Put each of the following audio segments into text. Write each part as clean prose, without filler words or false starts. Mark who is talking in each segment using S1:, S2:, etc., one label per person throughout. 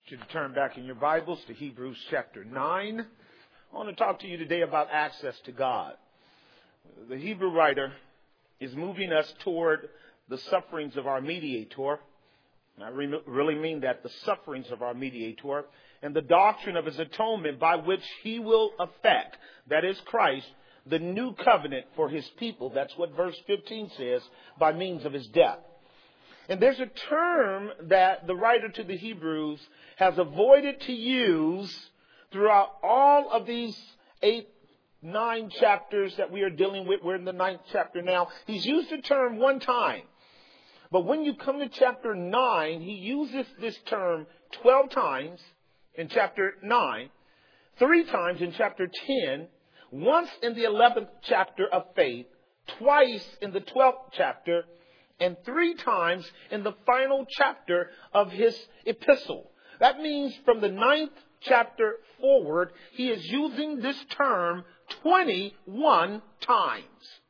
S1: You to turn back in your Bibles to Hebrews chapter 9. I want to talk to you today about access to God. The Hebrew writer is moving us toward the sufferings of our mediator. And I really mean that, the sufferings of our mediator, and the doctrine of his atonement by which he will effect, that is Christ, the new covenant for his people. That's what verse 15 says, by means of his death. And there's a term that the writer to the Hebrews has avoided to use throughout all of these 9 chapters that we are dealing with. We're in the 9th chapter now. He's used the term one time. But when you come to chapter 9, he uses this term 12 times in chapter 9, 3 times in chapter 10, once in the 11th chapter of faith, twice in the 12th chapter, and 3 times in the final chapter of his epistle. That means from the 9th chapter forward, he is using this term 21 times.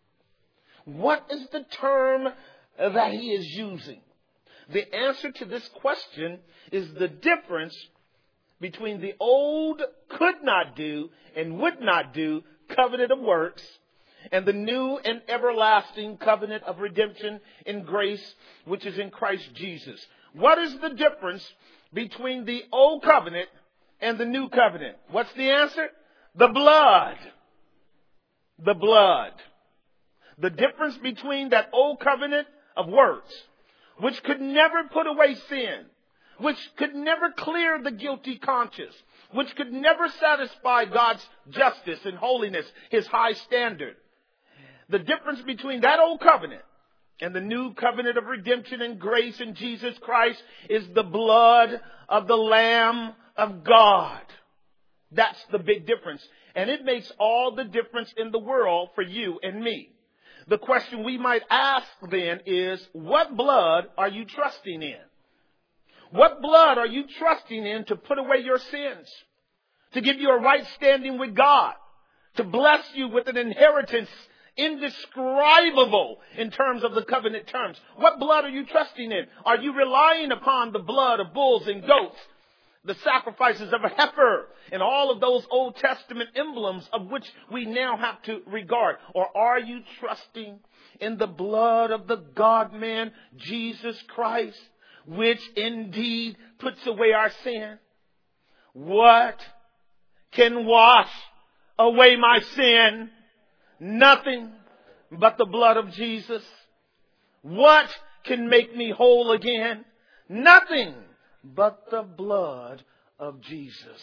S1: What is the term that he is using? The answer to this question is the difference between the old could not do and would not do covenant of works and the new and everlasting covenant of redemption in grace, which is in Christ Jesus. What is the difference between the old covenant and the new covenant? What's the answer? The blood. The blood. The difference between that old covenant of works, which could never put away sin, which could never clear the guilty conscience, which could never satisfy God's justice and holiness, his high standard. The difference between that old covenant and the new covenant of redemption and grace in Jesus Christ is the blood of the Lamb of God. That's the big difference. And it makes all the difference in the world for you and me. The question we might ask then is, what blood are you trusting in? What blood are you trusting in to put away your sins? To give you a right standing with God? To bless you with an inheritance indescribable in terms of the covenant terms? What blood are you trusting in? Are you relying upon the blood of bulls and goats, the sacrifices of a heifer, and all of those Old Testament emblems of which we now have to regard? Or are you trusting in the blood of the God-man, Jesus Christ, which indeed puts away our sin? What can wash away my sin? Nothing but the blood of Jesus. What can make me whole again? Nothing but the blood of Jesus.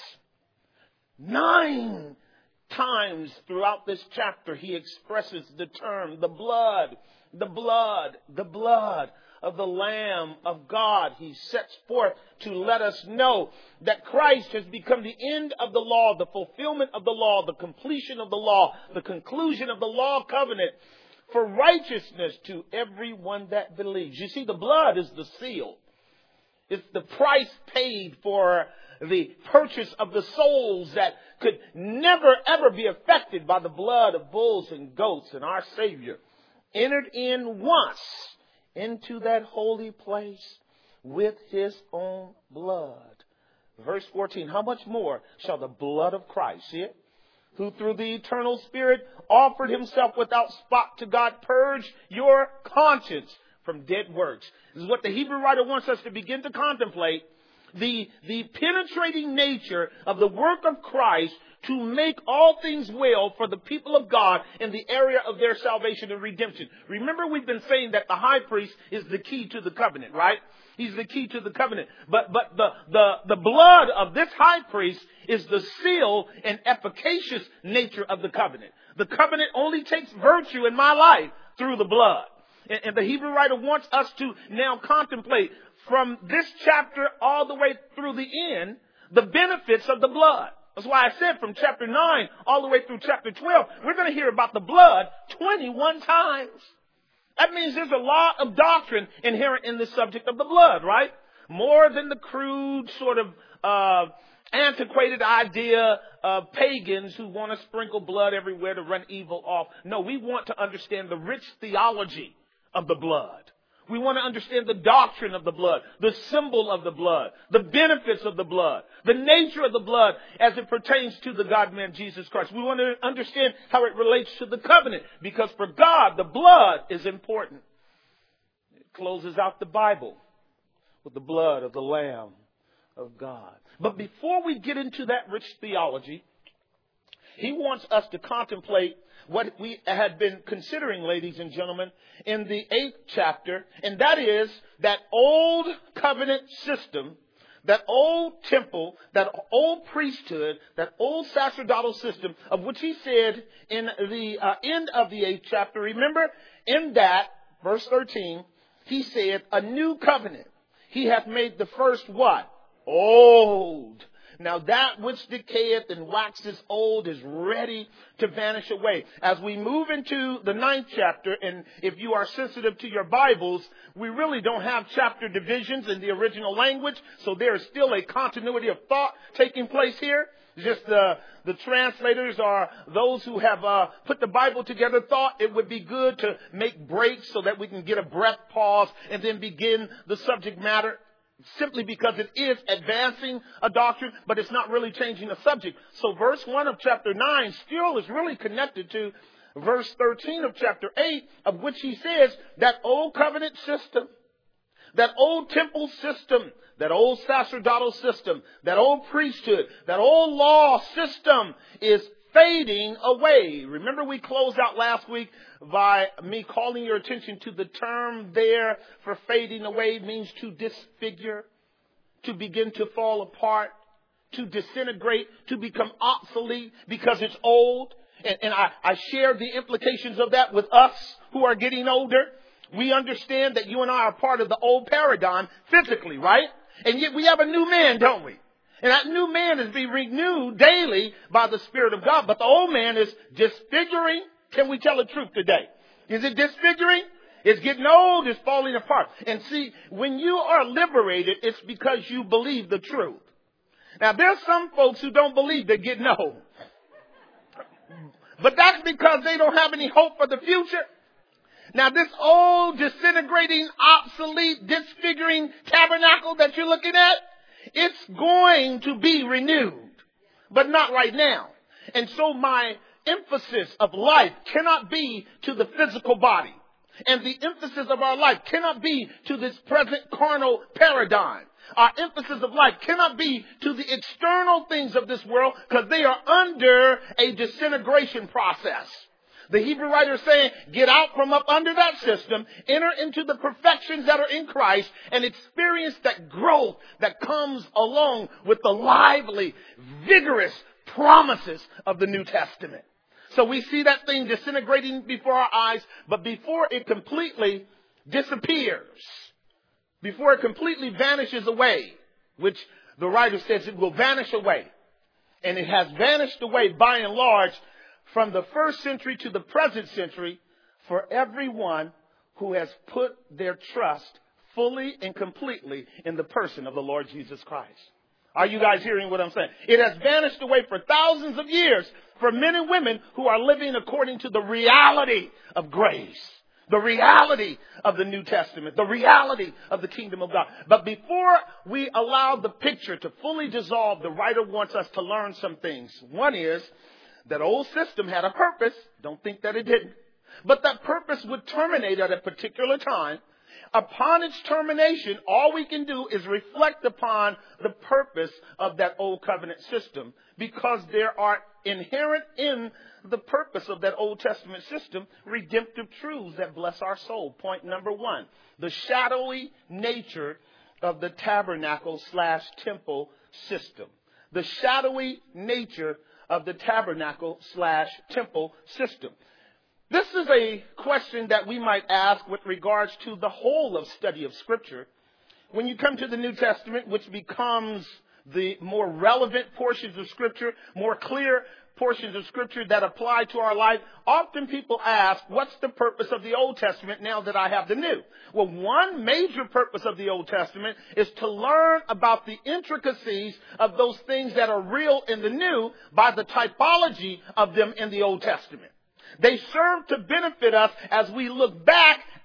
S1: 9 times throughout this chapter he expresses the term, the blood, the blood, the blood of the Lamb of God. He sets forth to let us know that Christ has become the end of the law, the fulfillment of the law, the completion of the law, the conclusion of the law covenant for righteousness to everyone that believes. You see, the blood is the seal. It's the price paid for the purchase of the souls that could never ever be affected by the blood of bulls and goats. And our Savior entered in once into that holy place with his own blood. Verse 14, how much more shall the blood of Christ, see it, who through the eternal Spirit offered himself without spot to God, purge your conscience from dead works? This is what the Hebrew writer wants us to begin to contemplate. The penetrating nature of the work of Christ to make all things well for the people of God in the area of their salvation and redemption. Remember, we've been saying that the high priest is the key to the covenant, right? He's the key to the covenant. But the blood of this high priest is the seal and efficacious nature of the covenant. The covenant only takes virtue in my life through the blood. And the Hebrew writer wants us to now contemplate from this chapter all the way through the end, the benefits of the blood. That's why I said from chapter 9 all the way through chapter 12, we're going to hear about the blood 21 times. That means there's a lot of doctrine inherent in the subject of the blood, right? More than the crude sort of antiquated idea of pagans who want to sprinkle blood everywhere to run evil off. No, we want to understand the rich theology of the blood. We want to understand the doctrine of the blood, the symbol of the blood, the benefits of the blood, the nature of the blood as it pertains to the God-man Jesus Christ. We want to understand how it relates to the covenant, because for God, the blood is important. It closes out the Bible with the blood of the Lamb of God. But before we get into that rich theology, he wants us to contemplate what we had been considering, ladies and gentlemen, in the 8th chapter, and that is that old covenant system, that old temple, that old priesthood, that old sacerdotal system, of which he said in the end of the 8th chapter. Remember, in that, verse 13, he said, a new covenant. He hath made the first what? Old. Now that which decayeth and waxes old is ready to vanish away. As we move into the 9th chapter, and if you are sensitive to your Bibles, we really don't have chapter divisions in the original language, so there is still a continuity of thought taking place here. Just the translators are those who have put the Bible together thought it would be good to make breaks so that we can get a breath pause and then begin the subject matter, simply because it is advancing a doctrine, but it's not really changing the subject. So verse 1 of chapter 9 still is really connected to verse 13 of chapter 8, of which he says that old covenant system, that old temple system, that old sacerdotal system, that old priesthood, that old law system is fading away. Remember, we closed out last week by me calling your attention to the term there for fading away means to disfigure, to begin to fall apart, to disintegrate, to become obsolete because it's old. And I shared the implications of that with us who are getting older. We understand that you and I are part of the old paradigm physically, right? And yet we have a new man, don't we? And that new man is being renewed daily by the Spirit of God. But the old man is disfiguring. Can we tell the truth today? Is it disfiguring? It's getting old. It's falling apart. And see, when you are liberated, it's because you believe the truth. Now, there's some folks who don't believe they're getting old. But that's because they don't have any hope for the future. Now, this old, disintegrating, obsolete, disfiguring tabernacle that you're looking at, it's going to be renewed, but not right now. And so my emphasis of life cannot be to the physical body. And the emphasis of our life cannot be to this present carnal paradigm. Our emphasis of life cannot be to the external things of this world, because they are under a disintegration process. The Hebrew writer is saying, get out from up under that system, enter into the perfections that are in Christ, and experience that growth that comes along with the lively, vigorous promises of the New Testament. So we see that thing disintegrating before our eyes, but before it completely disappears, before it completely vanishes away, which the writer says it will vanish away, and it has vanished away by and large from the first century to the present century, for everyone who has put their trust fully and completely in the person of the Lord Jesus Christ. Are you guys hearing what I'm saying? It has vanished away for thousands of years for men and women who are living according to the reality of grace, the reality of the New Testament, the reality of the kingdom of God. But before we allow the picture to fully dissolve, the writer wants us to learn some things. One is, that old system had a purpose. Don't think that it didn't. But that purpose would terminate at a particular time. Upon its termination, all we can do is reflect upon the purpose of that old covenant system, because there are inherent in the purpose of that Old Testament system redemptive truths that bless our soul. Point number one, the shadowy nature of the tabernacle/temple system. The shadowy nature of the tabernacle/temple system. This is a question that we might ask with regards to the whole of study of Scripture. When you come to the New Testament, which becomes the more relevant portions of Scripture, more clear portions of Scripture that apply to our life, often people ask, what's the purpose of the Old Testament now that I have the New? Well, one major purpose of the Old Testament is to learn about the intricacies of those things that are real in the New by the typology of them in the Old Testament. They serve to benefit us as we look back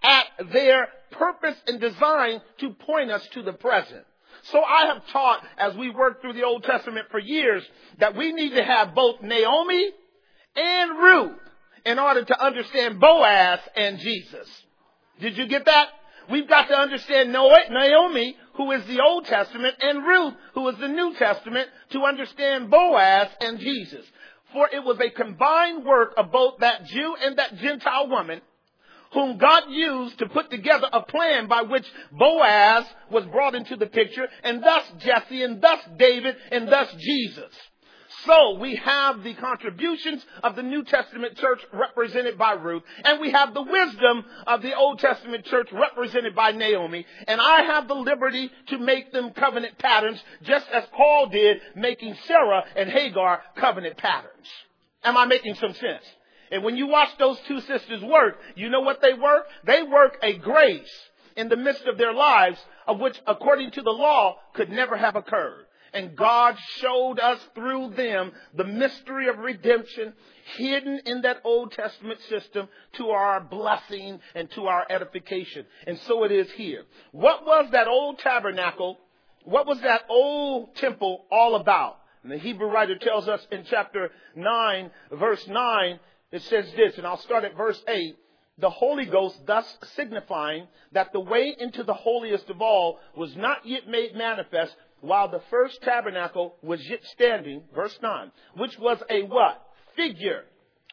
S1: at their purpose and design to point us to the present. So I have taught, as we work through the Old Testament for years, that we need to have both Naomi and Ruth in order to understand Boaz and Jesus. Did you get that? We've got to understand Naomi, who is the Old Testament, and Ruth, who is the New Testament, to understand Boaz and Jesus. For it was a combined work of both that Jew and that Gentile woman, whom God used to put together a plan by which Boaz was brought into the picture, and thus Jesse, and thus David, and thus Jesus. So we have the contributions of the New Testament church represented by Ruth, and we have the wisdom of the Old Testament church represented by Naomi, and I have the liberty to make them covenant patterns, just as Paul did, making Sarah and Hagar covenant patterns. Am I making some sense? And when you watch those two sisters work, you know what they work? They work a grace in the midst of their lives, of which, according to the law, could never have occurred. And God showed us through them the mystery of redemption hidden in that Old Testament system to our blessing and to our edification. And so it is here. What was that old tabernacle? What was that old temple all about? And the Hebrew writer tells us in chapter 9, verse 9, it says this, and I'll start at verse 8. The Holy Ghost thus signifying that the way into the holiest of all was not yet made manifest, while the first tabernacle was yet standing, verse 9, which was a what? Figure.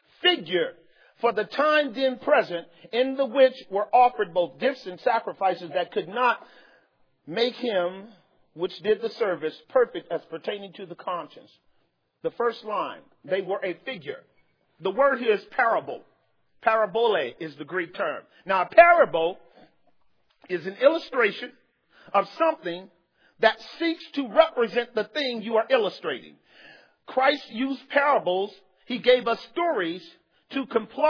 S1: For the time then present, in the which were offered both gifts and sacrifices that could not make him which did the service perfect as pertaining to the conscience. The first line, they were a figure. The word here is parable. Parabole is the Greek term. Now, a parable is an illustration of something that seeks to represent the thing you are illustrating. Christ used parables. He gave us stories to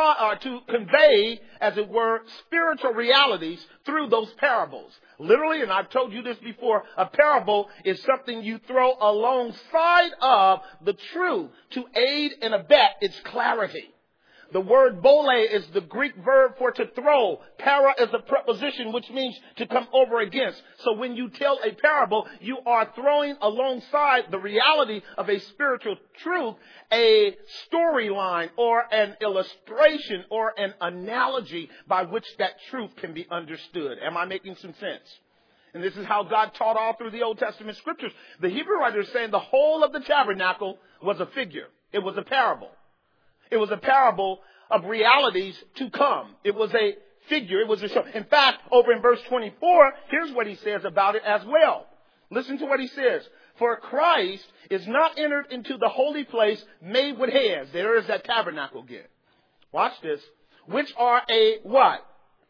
S1: convey, as it were, spiritual realities through those parables. Literally, and I've told you this before, a parable is something you throw alongside of the truth to aid and abet its clarity. The word bole is the Greek verb for to throw. Para is a preposition which means to come over against. So when you tell a parable, you are throwing alongside the reality of a spiritual truth a storyline or an illustration or an analogy by which that truth can be understood. Am I making some sense? And this is how God taught all through the Old Testament scriptures. The Hebrew writer is saying the whole of the tabernacle was a figure. It was a parable. It was a parable of realities to come. It was a figure. It was a show. In fact, over in verse 24, here's what he says about it as well. Listen to what he says. For Christ is not entered into the holy place made with hands. There is that tabernacle again. Watch this. Which are a what?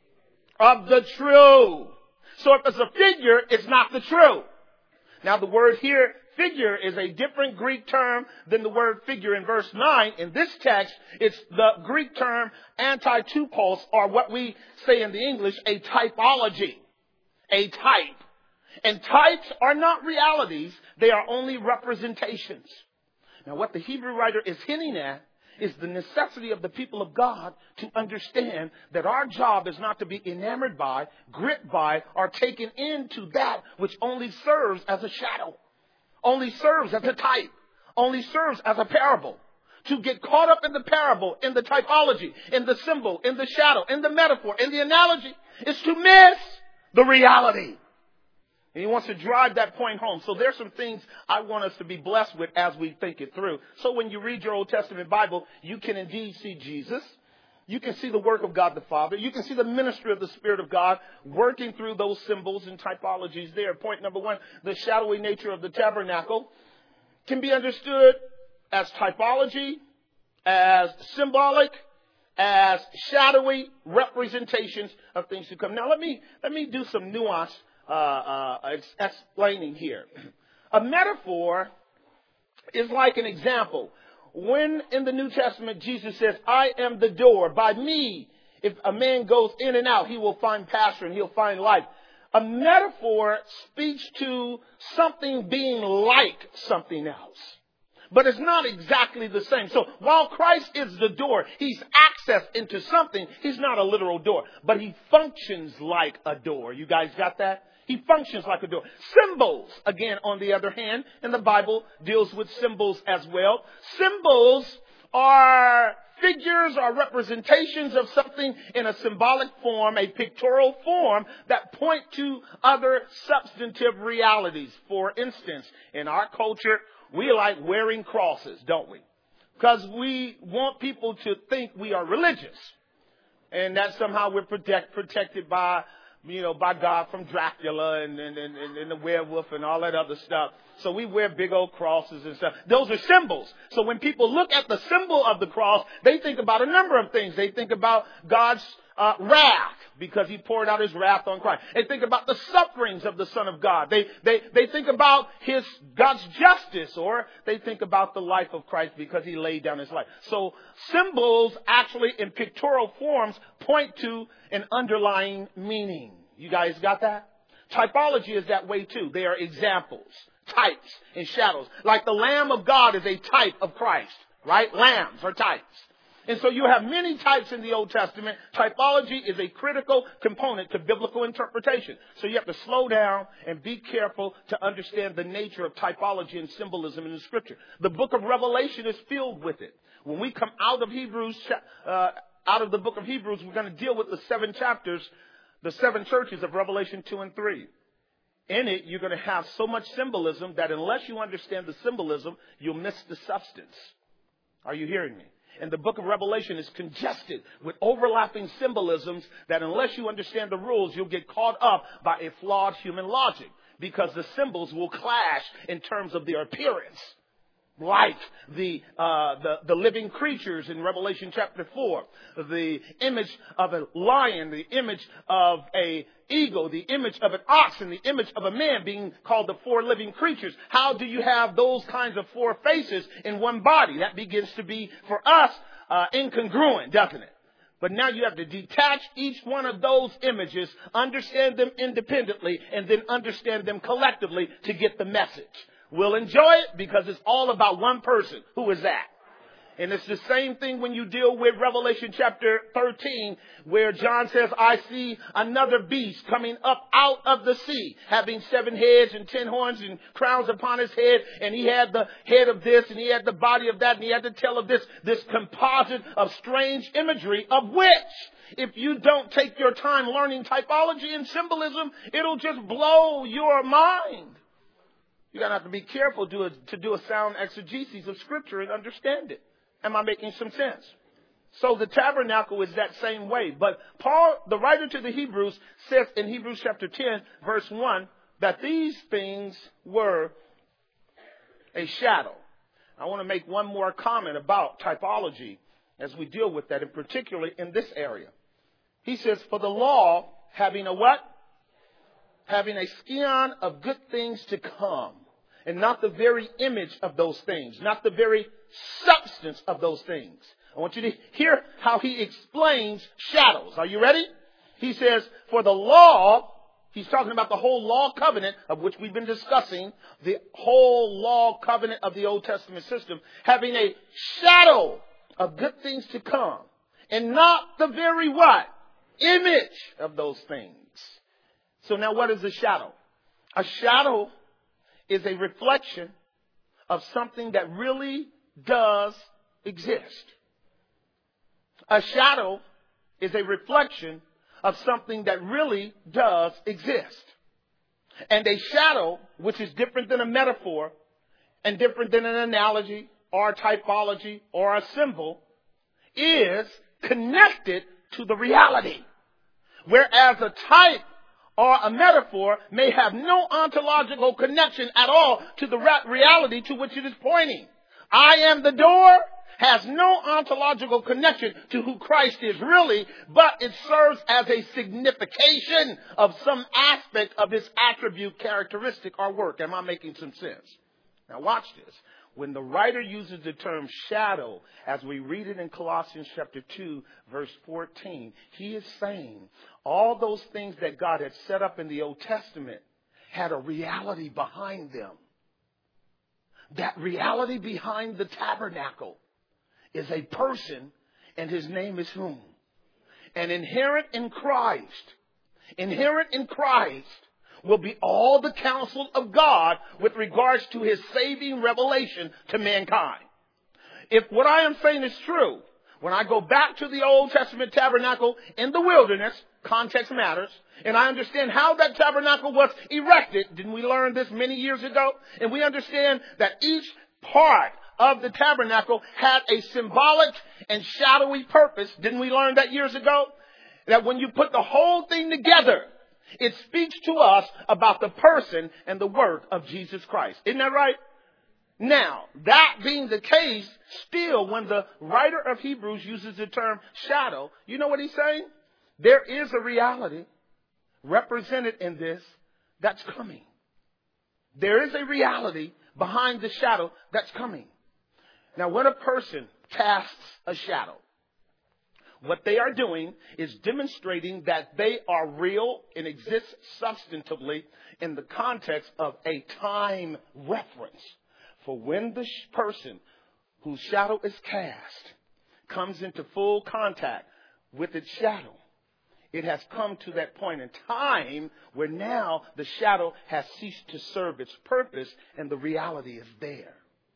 S1: Of the true. So if it's a figure, it's not the true. Now the word here, figure, is a different Greek term than the word figure in verse 9. In this text, it's the Greek term antitupos, or what we say in the English, a typology. A type. And types are not realities. They are only representations. Now what the Hebrew writer is hinting at is the necessity of the people of God to understand that our job is not to be enamored by, gripped by, or taken into that which only serves as a shadow, only serves as a type, only serves as a parable. To get caught up in the parable, in the typology, in the symbol, in the shadow, in the metaphor, in the analogy, is to miss the reality. And he wants to drive that point home. So there's some things I want us to be blessed with as we think it through. So when you read your Old Testament Bible, you can indeed see Jesus. You can see the work of God the Father. You can see the ministry of the Spirit of God working through those symbols and typologies there. Point number one, the shadowy nature of the tabernacle can be understood as typology, as symbolic, as shadowy representations of things to come. Now let me do some nuance explaining here. A metaphor is like an example. When in the New Testament Jesus says, I am the door. By me, if a man goes in and out, he will find pasture and he'll find life. A metaphor speaks to something being like something else. But it's not exactly the same. So while Christ is the door, he's access into something. He's not a literal door, but he functions like a door. You guys got that? He functions like a door. Symbols, again, on the other hand, and the Bible deals with symbols as well. Symbols are figures or representations of something in a symbolic form, a pictorial form that point to other substantive realities. For instance, in our culture, we like wearing crosses, don't we? Because we want people to think we are religious. And that somehow we're protected by God from Dracula and the werewolf and all that other stuff. So we wear big old crosses and stuff. Those are symbols. So when people look at the symbol of the cross, they think about a number of things. They think about God's wrath, because he poured out his wrath on Christ. They think about the sufferings of the Son of God. They think about God's justice, or they think about the life of Christ because he laid down his life. So symbols actually in pictorial forms point to an underlying meaning. You guys got that? Typology is that way too. They are examples, types, and shadows. Like the Lamb of God is a type of Christ, right? Lambs are types. And so you have many types in the Old Testament. Typology is a critical component to biblical interpretation. So you have to slow down and be careful to understand the nature of typology and symbolism in the Scripture. The book of Revelation is filled with it. When we come out of out of the book of Hebrews, we're going to deal with the 7 chapters, the 7 churches of Revelation 2 and 3. In it, you're going to have so much symbolism that unless you understand the symbolism, you'll miss the substance. Are you hearing me? And the book of Revelation is congested with overlapping symbolisms that unless you understand the rules, you'll get caught up by a flawed human logic, because the symbols will clash in terms of their appearance. Like the living creatures in Revelation chapter 4, the image of a lion, the image of a eagle, the image of an ox, and the image of a man being called the 4 living creatures. How do you have those kinds of 4 faces in one body? That begins to be, for us, incongruent, doesn't it? But now you have to detach each one of those images, understand them independently, and then understand them collectively to get the message. We'll enjoy it because it's all about one person. Who is that? And it's the same thing when you deal with Revelation chapter 13, where John says, I see another beast coming up out of the sea, having 7 heads and 10 horns and crowns upon his head. And he had the head of this, and he had the body of that, and he had the tail of this composite of strange imagery, of which, if you don't take your time learning typology and symbolism, it'll just blow your mind. You're going to have to be careful to do a sound exegesis of Scripture and understand it. Am I making some sense? So the tabernacle is that same way. But Paul, the writer to the Hebrews, says in Hebrews chapter 10, verse 1, that these things were a shadow. I want to make one more comment about typology as we deal with that, and particularly in this area. He says, for the law having a what? Having a scion of good things to come, and not the very image of those things, not the very substance of those things. I want you to hear how he explains shadows. Are you ready? He says, for the law, he's talking about the whole law covenant of which we've been discussing, the whole law covenant of the Old Testament system, having a shadow of good things to come, and not the very what? Image of those things. So now what is a shadow? A shadow is a reflection of something that really does exist. A shadow is a reflection of something that really does exist. And a shadow, which is different than a metaphor and different than an analogy or a typology or a symbol, is connected to the reality. Whereas a type or a metaphor may have no ontological connection at all to the reality to which it is pointing. I am the door has no ontological connection to who Christ is really, but it serves as a signification of some aspect of his attribute, characteristic, or work. Am I making some sense? Now watch this. When the writer uses the term shadow, as we read it in Colossians chapter 2, verse 14, he is saying all those things that God had set up in the Old Testament had a reality behind them. That reality behind the tabernacle is a person And his name is whom? And inherent in Christ will be all the counsel of God with regards to his saving revelation to mankind. If what I am saying is true, when I go back to the Old Testament tabernacle in the wilderness, context matters, and I understand how that tabernacle was erected. Didn't we learn this many years ago? And we understand that each part of the tabernacle had a symbolic and shadowy purpose. Didn't we learn that years ago? That when you put the whole thing together, it speaks to us about the person and the work of Jesus Christ. Isn't that right? Now, that being the case, still when the writer of Hebrews uses the term shadow, you know what he's saying? There is a reality represented in this that's coming. There is a reality behind the shadow that's coming. Now, when a person casts a shadow, what they are doing is demonstrating that they are real and exist substantively in the context of a time reference. For when the person whose shadow is cast comes into full contact with its shadow, it has come to that point in time where now the shadow has ceased to serve its purpose and the reality is there.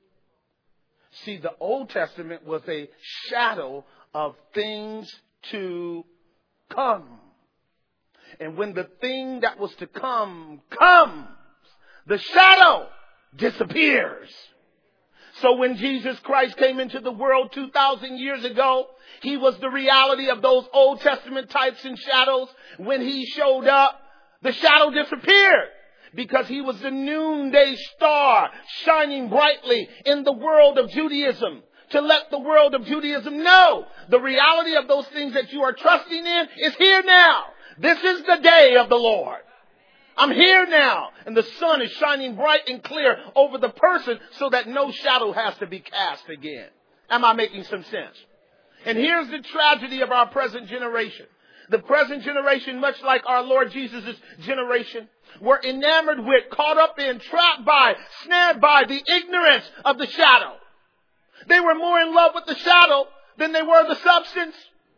S1: See, the Old Testament was a shadow of things to come. And when the thing that was to come comes, the shadow disappears. So when Jesus Christ came into the world 2,000 years ago, he was the reality of those Old Testament types and shadows. When he showed up, the shadow disappeared because he was the noonday star shining brightly in the world of Judaism to let the world of Judaism know the reality of those things that you are trusting in is here now. This is the day of the Lord. I'm here now, and the sun is shining bright and clear over the person so that no shadow has to be cast again. Am I making some sense? And here's the tragedy of our present generation. The present generation, much like our Lord Jesus' generation, were enamored with, caught up in, trapped by, snared by the ignorance of the shadow. They were more in love with the shadow than they were the substance.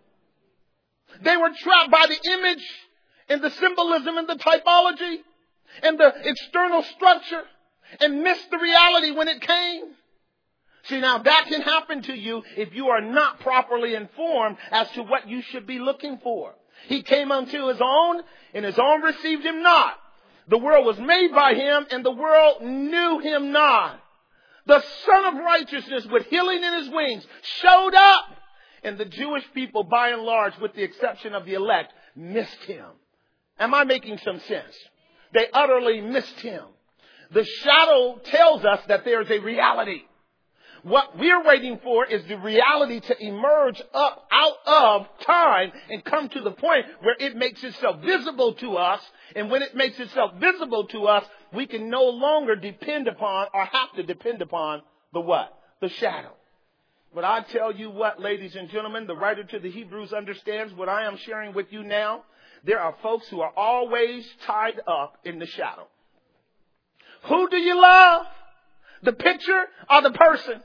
S1: They were trapped by the image and the symbolism and the typology and the external structure and missed the reality when it came. See, now that can happen to you if you are not properly informed as to what you should be looking for. He came unto his own, and his own received him not. The world was made by him, and the world knew him not. The Son of Righteousness, with healing in his wings, showed up. And the Jewish people, by and large, with the exception of the elect, missed him. Am I making some sense? They utterly missed him. The shadow tells us that there is a reality. What we're waiting for is the reality to emerge up out of time and come to the point where it makes itself visible to us. And when it makes itself visible to us, we can no longer depend upon or have to depend upon the what? The shadow. But I tell you what, ladies and gentlemen, the writer to the Hebrews understands what I am sharing with you now. There are folks who are always tied up in the shadow. Who do you love? The picture or the person?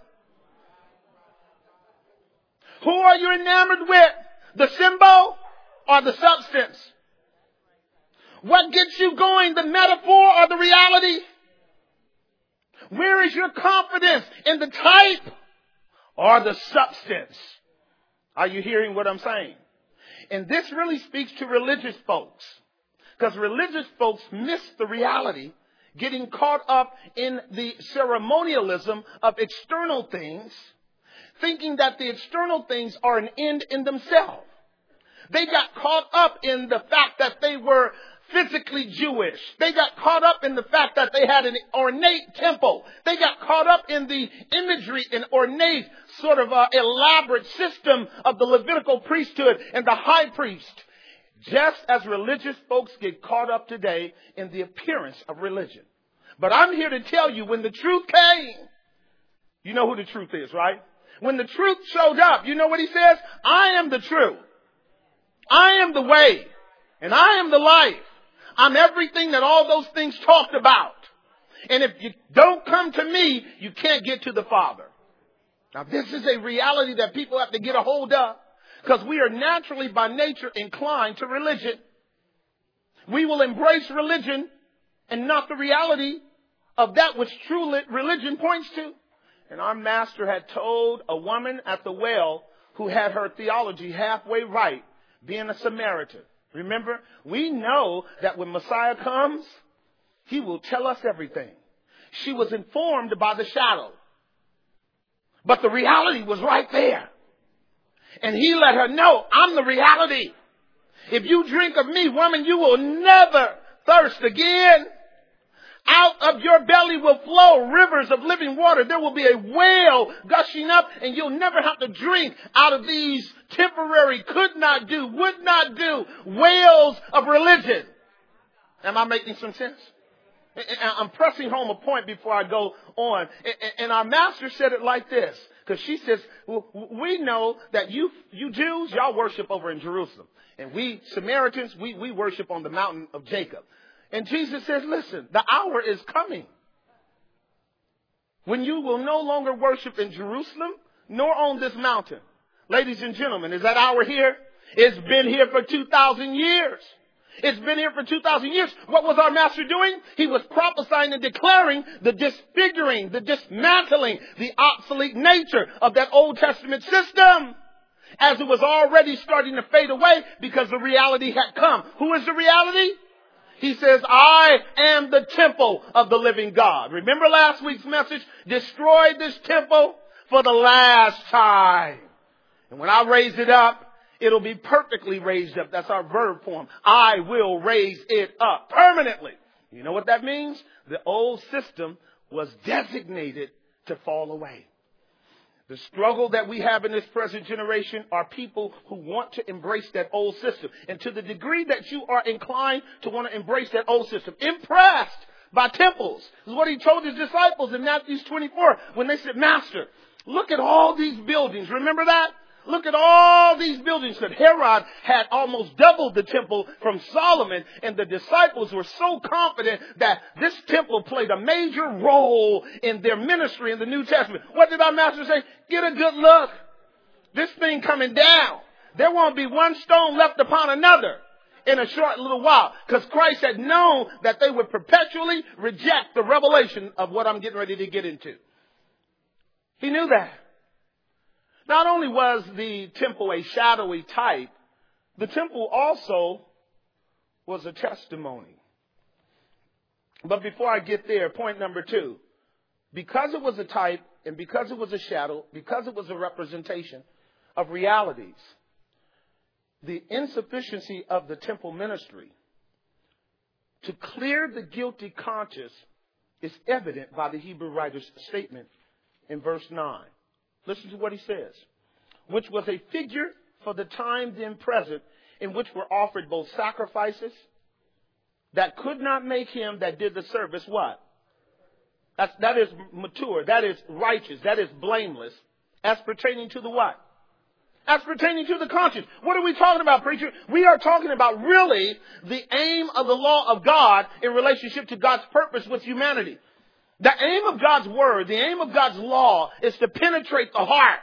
S1: Who are you enamored with? The symbol or the substance? What gets you going, the metaphor or the reality? Where is your confidence, in the type or the substance? Are you hearing what I'm saying? And this really speaks to religious folks, because religious folks miss the reality, getting caught up in the ceremonialism of external things, thinking that the external things are an end in themselves. They got caught up in the fact that they were physically Jewish. They got caught up in the fact that they had an ornate temple. They got caught up in the imagery and ornate sort of elaborate system of the Levitical priesthood and the high priest. Just as religious folks get caught up today in the appearance of religion. But I'm here to tell you, when the truth came, you know who the truth is, right? When the truth showed up, you know what he says? I am the truth. I am the way. And I am the life. I'm everything that all those things talked about. And if you don't come to me, you can't get to the Father. Now, this is a reality that people have to get a hold of. because we are naturally by nature inclined to religion. We will embrace religion and not the reality of that which true religion points to. And our master had told a woman at the well who had her theology halfway right, being a Samaritan. Remember, we know that when Messiah comes, he will tell us everything. She was informed by the shadow, but the reality was right there. And he let her know, I'm the reality. If you drink of me, woman, you will never thirst again. Out of your belly will flow rivers of living water. There will be a well gushing up, and you'll never have to drink out of these temporary could not do, would not do wells of religion. Am I making some sense? I'm pressing home a point before I go on. And our master said it like this, because she says, we know that you Jews, y'all worship over in Jerusalem. And we Samaritans, we worship on the mountain of Jacob. And Jesus says, listen, the hour is coming when you will no longer worship in Jerusalem nor on this mountain. Ladies and gentlemen, is that hour here? It's been here for 2,000 years. It's been here for 2,000 years. What was our master doing? He was prophesying and declaring the disfiguring, the dismantling, the obsolete nature of that Old Testament system, as it was already starting to fade away because the reality had come. Who is the reality? He says, I am the temple of the living God. Remember last week's message? Destroy this temple for the last time. And when I raise it up, it'll be perfectly raised up. That's our verb form. I will raise it up permanently. You know what that means? The old system was designated to fall away. The struggle that we have in this present generation are people who want to embrace that old system. And to the degree that you are inclined to want to embrace that old system, impressed by temples, is what he told his disciples in Matthew 24 when they said, Master, look at all these buildings. Remember that? Look at all these buildings that Herod had almost doubled the temple from Solomon, and the disciples were so confident that this temple played a major role in their ministry in the New Testament. What did our master say? Get a good look. This thing coming down. There won't be one stone left upon another in a short little while, because Christ had known that they would perpetually reject the revelation of what I'm getting ready to get into. He knew that. Not only was the temple a shadowy type, the temple also was a testimony. But before I get there, point number 2. Because it was a type and because it was a shadow, because it was a representation of realities, the insufficiency of the temple ministry to clear the guilty conscience is evident by the Hebrew writer's statement in verse 9. Listen to what he says. Which was a figure for the time then present, in which were offered both sacrifices that could not make him that did the service what? That is mature, that is righteous, that is blameless, as pertaining to the what? As pertaining to the conscience. What are we talking about, preacher? We are talking about really the aim of the law of God in relationship to God's purpose with humanity. The aim of God's word, the aim of God's law is to penetrate the heart.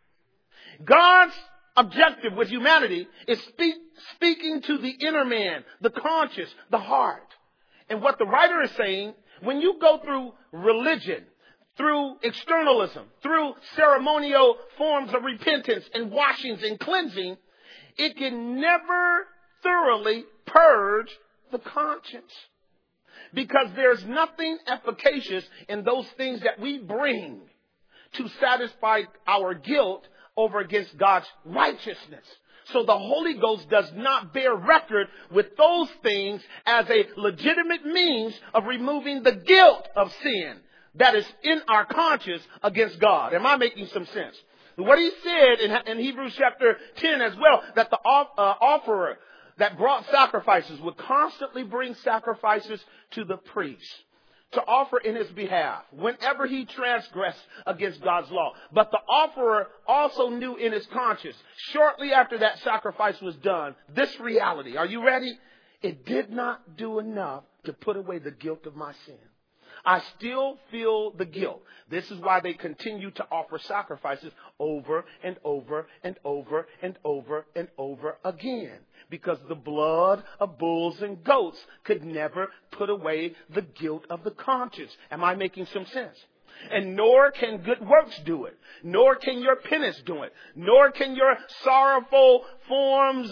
S1: God's objective with humanity is speaking to the inner man, the conscience, the heart. And what the writer is saying, when you go through religion, through externalism, through ceremonial forms of repentance and washings and cleansing, it can never thoroughly purge the conscience. Because there's nothing efficacious in those things that we bring to satisfy our guilt over against God's righteousness. So the Holy Ghost does not bear record with those things as a legitimate means of removing the guilt of sin that is in our conscience against God. Am I making some sense? What he said in Hebrews chapter 10 as well, that the offerer that brought sacrifices would constantly bring sacrifices to the priest to offer in his behalf whenever he transgressed against God's law. But the offerer also knew in his conscience, shortly after that sacrifice was done, this reality. Are you ready? It did not do enough to put away the guilt of my sin. I still feel the guilt. This is why they continue to offer sacrifices over and over and over and over and over again. Because the blood of bulls and goats could never put away the guilt of the conscience. Am I making some sense? And nor can good works do it. Nor can your penance do it. Nor can your sorrowful forms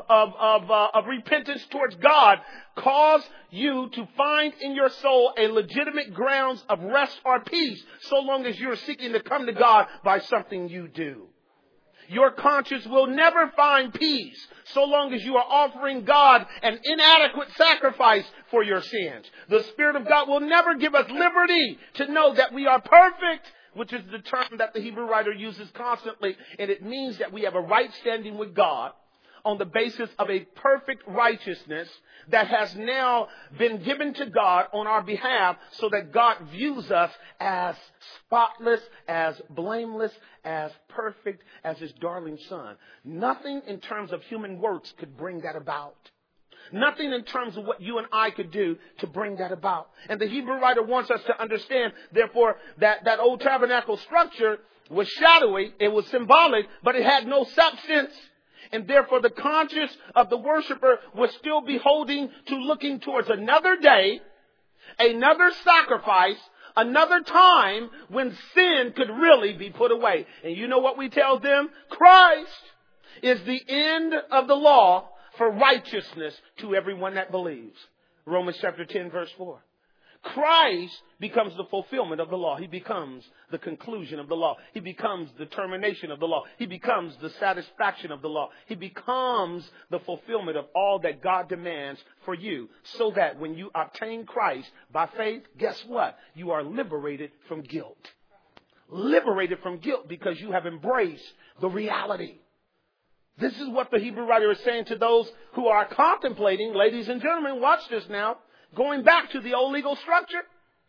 S1: of repentance towards God cause you to find in your soul a legitimate grounds of rest or peace, so long as you're seeking to come to God by something you do. Your conscience will never find peace so long as you are offering God an inadequate sacrifice for your sins. The Spirit of God will never give us liberty to know that we are perfect, which is the term that the Hebrew writer uses constantly. And it means that we have a right standing with God on the basis of a perfect righteousness that has now been given to God on our behalf, so that God views us as spotless, as blameless, as perfect as his darling son. Nothing in terms of human works could bring that about. Nothing in terms of what you and I could do to bring that about. And the Hebrew writer wants us to understand, therefore, that old tabernacle structure was shadowy, it was symbolic, but it had no substance. And therefore the conscience of the worshiper was still beholding to looking towards another day, another sacrifice, another time when sin could really be put away. And you know what we tell them? Christ is the end of the law for righteousness to everyone that believes. Romans chapter 10 verse 4. Christ becomes the fulfillment of the law. He becomes the conclusion of the law. He becomes the termination of the law. He becomes the satisfaction of the law. He becomes the fulfillment of all that God demands for you, so that when you obtain Christ by faith, guess what? You are liberated from guilt. Liberated from guilt because you have embraced the reality. This is what the Hebrew writer is saying to those who are contemplating, ladies and gentlemen, watch this now, going back to the old legal structure.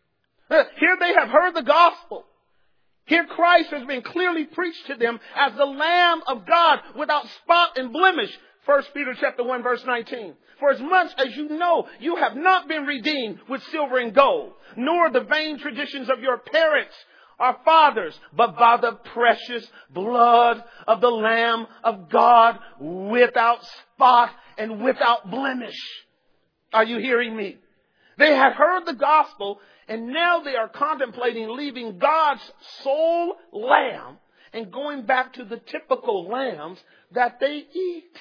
S1: Here they have heard the gospel. Here Christ has been clearly preached to them as the Lamb of God without spot and blemish. 1 Peter chapter 1 verse 19. For as much as you know, you have not been redeemed with silver and gold, nor the vain traditions of your parents, our fathers, but by the precious blood of the Lamb of God without spot and without blemish. Are you hearing me? They had heard the gospel, and now they are contemplating leaving God's sole lamb and going back to the typical lambs that they eat.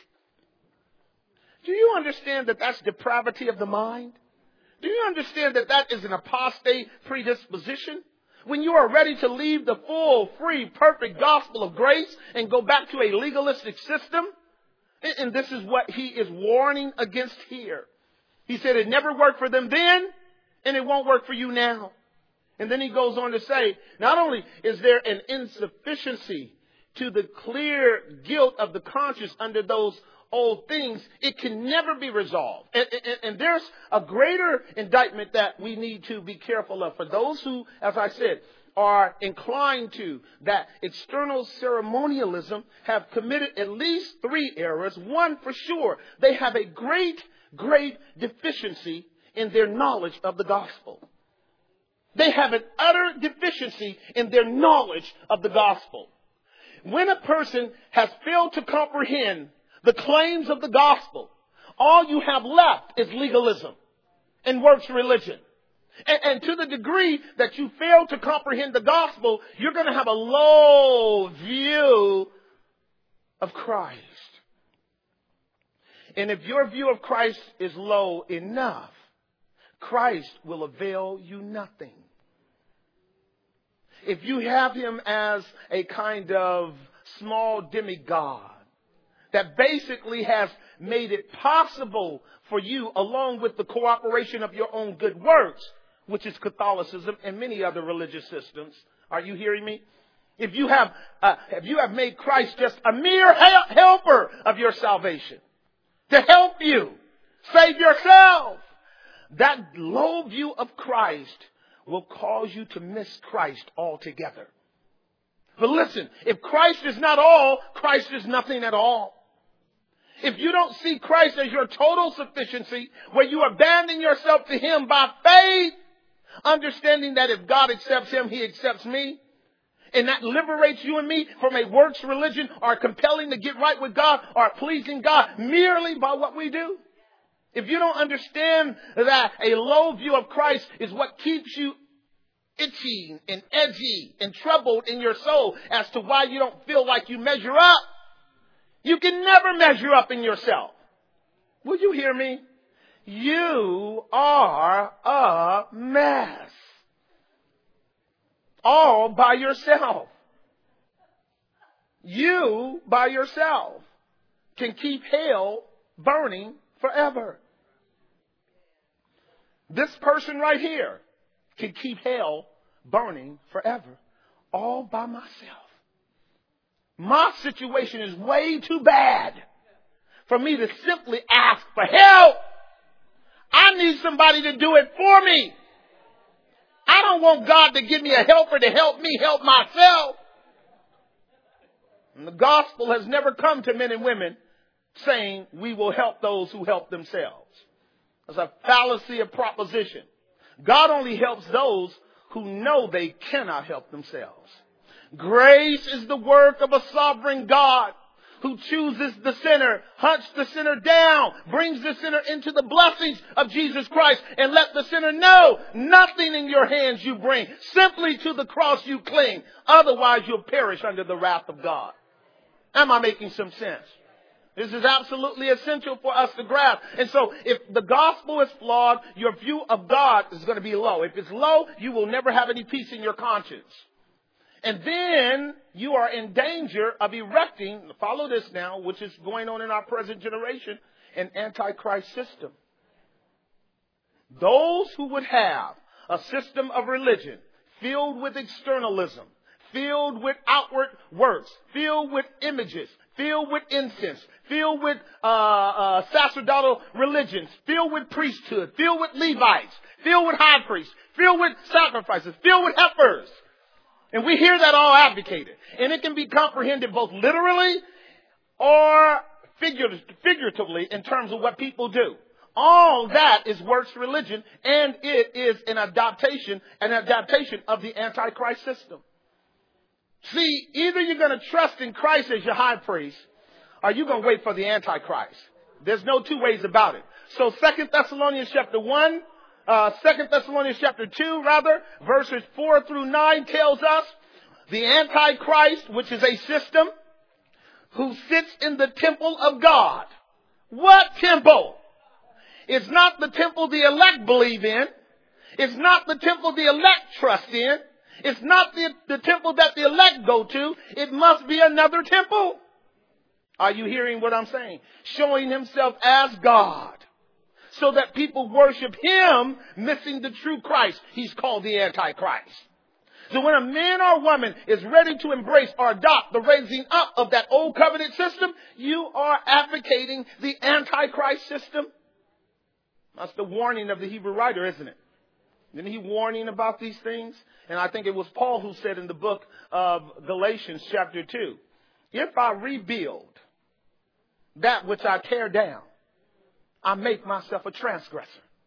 S1: Do you understand that that's depravity of the mind? Do you understand that that is an apostate predisposition? When you are ready to leave the full, free, perfect gospel of grace and go back to a legalistic system? And this is what he is warning against here. He said it never worked for them then, and it won't work for you now. And then he goes on to say, not only is there an insufficiency to the clear guilt of the conscience under those old things, it can never be resolved. And there's a greater indictment that we need to be careful of for those who, as I said, are inclined to that external ceremonialism, have committed at least 3 errors. One for sure, they have a great deficiency in their knowledge of the gospel. They have an utter deficiency in their knowledge of the gospel. When a person has failed to comprehend the claims of the gospel, all you have left is legalism and works religion. And to the degree that you fail to comprehend the gospel, you're going to have a low view of Christ. And if your view of Christ is low enough, Christ will avail you nothing. If you have him as a kind of small demigod that basically has made it possible for you, along with the cooperation of your own good works, which is Catholicism and many other religious systems. Are you hearing me? If you have made Christ just a mere helper of your salvation, to help you save yourself, that low view of Christ will cause you to miss Christ altogether. But listen, if Christ is not all, Christ is nothing at all. If you don't see Christ as your total sufficiency, where you abandon yourself to him by faith, Understanding that if God accepts him, he accepts me. And that liberates you and me from a works religion or compelling to get right with God or pleasing God merely by what we do. If you don't understand that a low view of Christ is what keeps you itchy and edgy and troubled in your soul as to why you don't feel like you measure up, you can never measure up in yourself. Will you hear me? You are a mess. All by yourself. You by yourself can keep hell burning forever. This person right here can keep hell burning forever. All by myself. My situation is way too bad for me to simply ask for help. I need somebody to do it for me. I don't want God to give me a helper to help me help myself. And the gospel has never come to men and women saying we will help those who help themselves. That's a fallacy of proposition. God only helps those who know they cannot help themselves. Grace is the work of a sovereign God who chooses the sinner, hunts the sinner down, brings the sinner into the blessings of Jesus Christ, and let the sinner know nothing in your hands you bring. Simply to the cross you cling. Otherwise you'll perish under the wrath of God. Am I making some sense? This is absolutely essential for us to grasp. And so if the gospel is flawed, your view of God is going to be low. If it's low, you will never have any peace in your conscience. And then you are in danger of erecting, follow this now, which is going on in our present generation, an antichrist system. Those who would have a system of religion filled with externalism, filled with outward works, filled with images, filled with incense, filled with sacerdotal religions, filled with priesthood, filled with Levites, filled with high priests, filled with sacrifices, filled with heifers. And we hear that all advocated. And it can be comprehended both literally or figuratively in terms of what people do. All that is works religion, and it is an adaptation of the Antichrist system. See, either you're going to trust in Christ as your high priest, or you're going to wait for the Antichrist. There's no two ways about it. So 2 Thessalonians chapter 2, verses 4 through 9 tells us the Antichrist, which is a system, who sits in the temple of God. What temple? It's not the temple the elect believe in. It's not the temple the elect trust in. It's not the temple that the elect go to. It must be another temple. Are you hearing what I'm saying? Showing himself as God, so that people worship him, missing the true Christ. He's called the Antichrist. So when a man or woman is ready to embrace or adopt the raising up of that old covenant system, you are advocating the Antichrist system. That's the warning of the Hebrew writer, isn't it? Isn't he warning about these things? And I think it was Paul who said in the book of Galatians chapter 2, if I rebuild that which I tear down, I make myself a transgressor.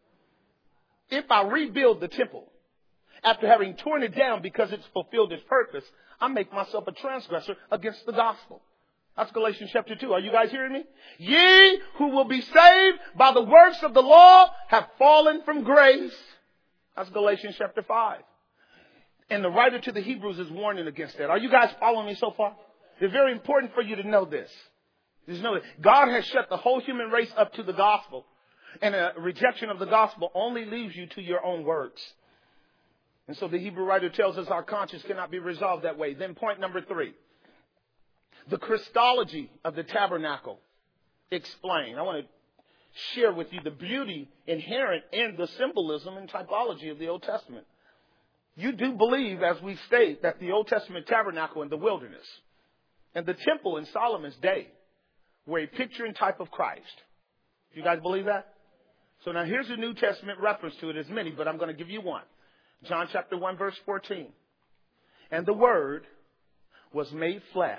S1: If I rebuild the temple after having torn it down because it's fulfilled its purpose, I make myself a transgressor against the gospel. That's Galatians chapter 2. Are you guys hearing me? Ye who will be saved by the works of the law have fallen from grace. That's Galatians chapter 5. And the writer to the Hebrews is warning against that. Are you guys following me so far? It's very important for you to know this. Just know that God has shut the whole human race up to the gospel. And a rejection of the gospel only leaves you to your own works. And so the Hebrew writer tells us our conscience cannot be resolved that way. Then point number 3. The Christology of the tabernacle explained. I want to share with you the beauty inherent in the symbolism and typology of the Old Testament. You do believe, as we state, that the Old Testament tabernacle in the wilderness and the temple in Solomon's day were a picture and type of Christ. Do you guys believe that? So now here's a New Testament reference to it. There's many, but I'm going to give you one. John chapter 1, verse 14. And the Word was made flesh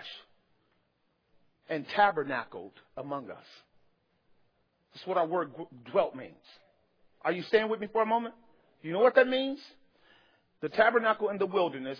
S1: and tabernacled among us. That's what our word dwelt means. Are you staying with me for a moment? You know what that means? The tabernacle in the wilderness,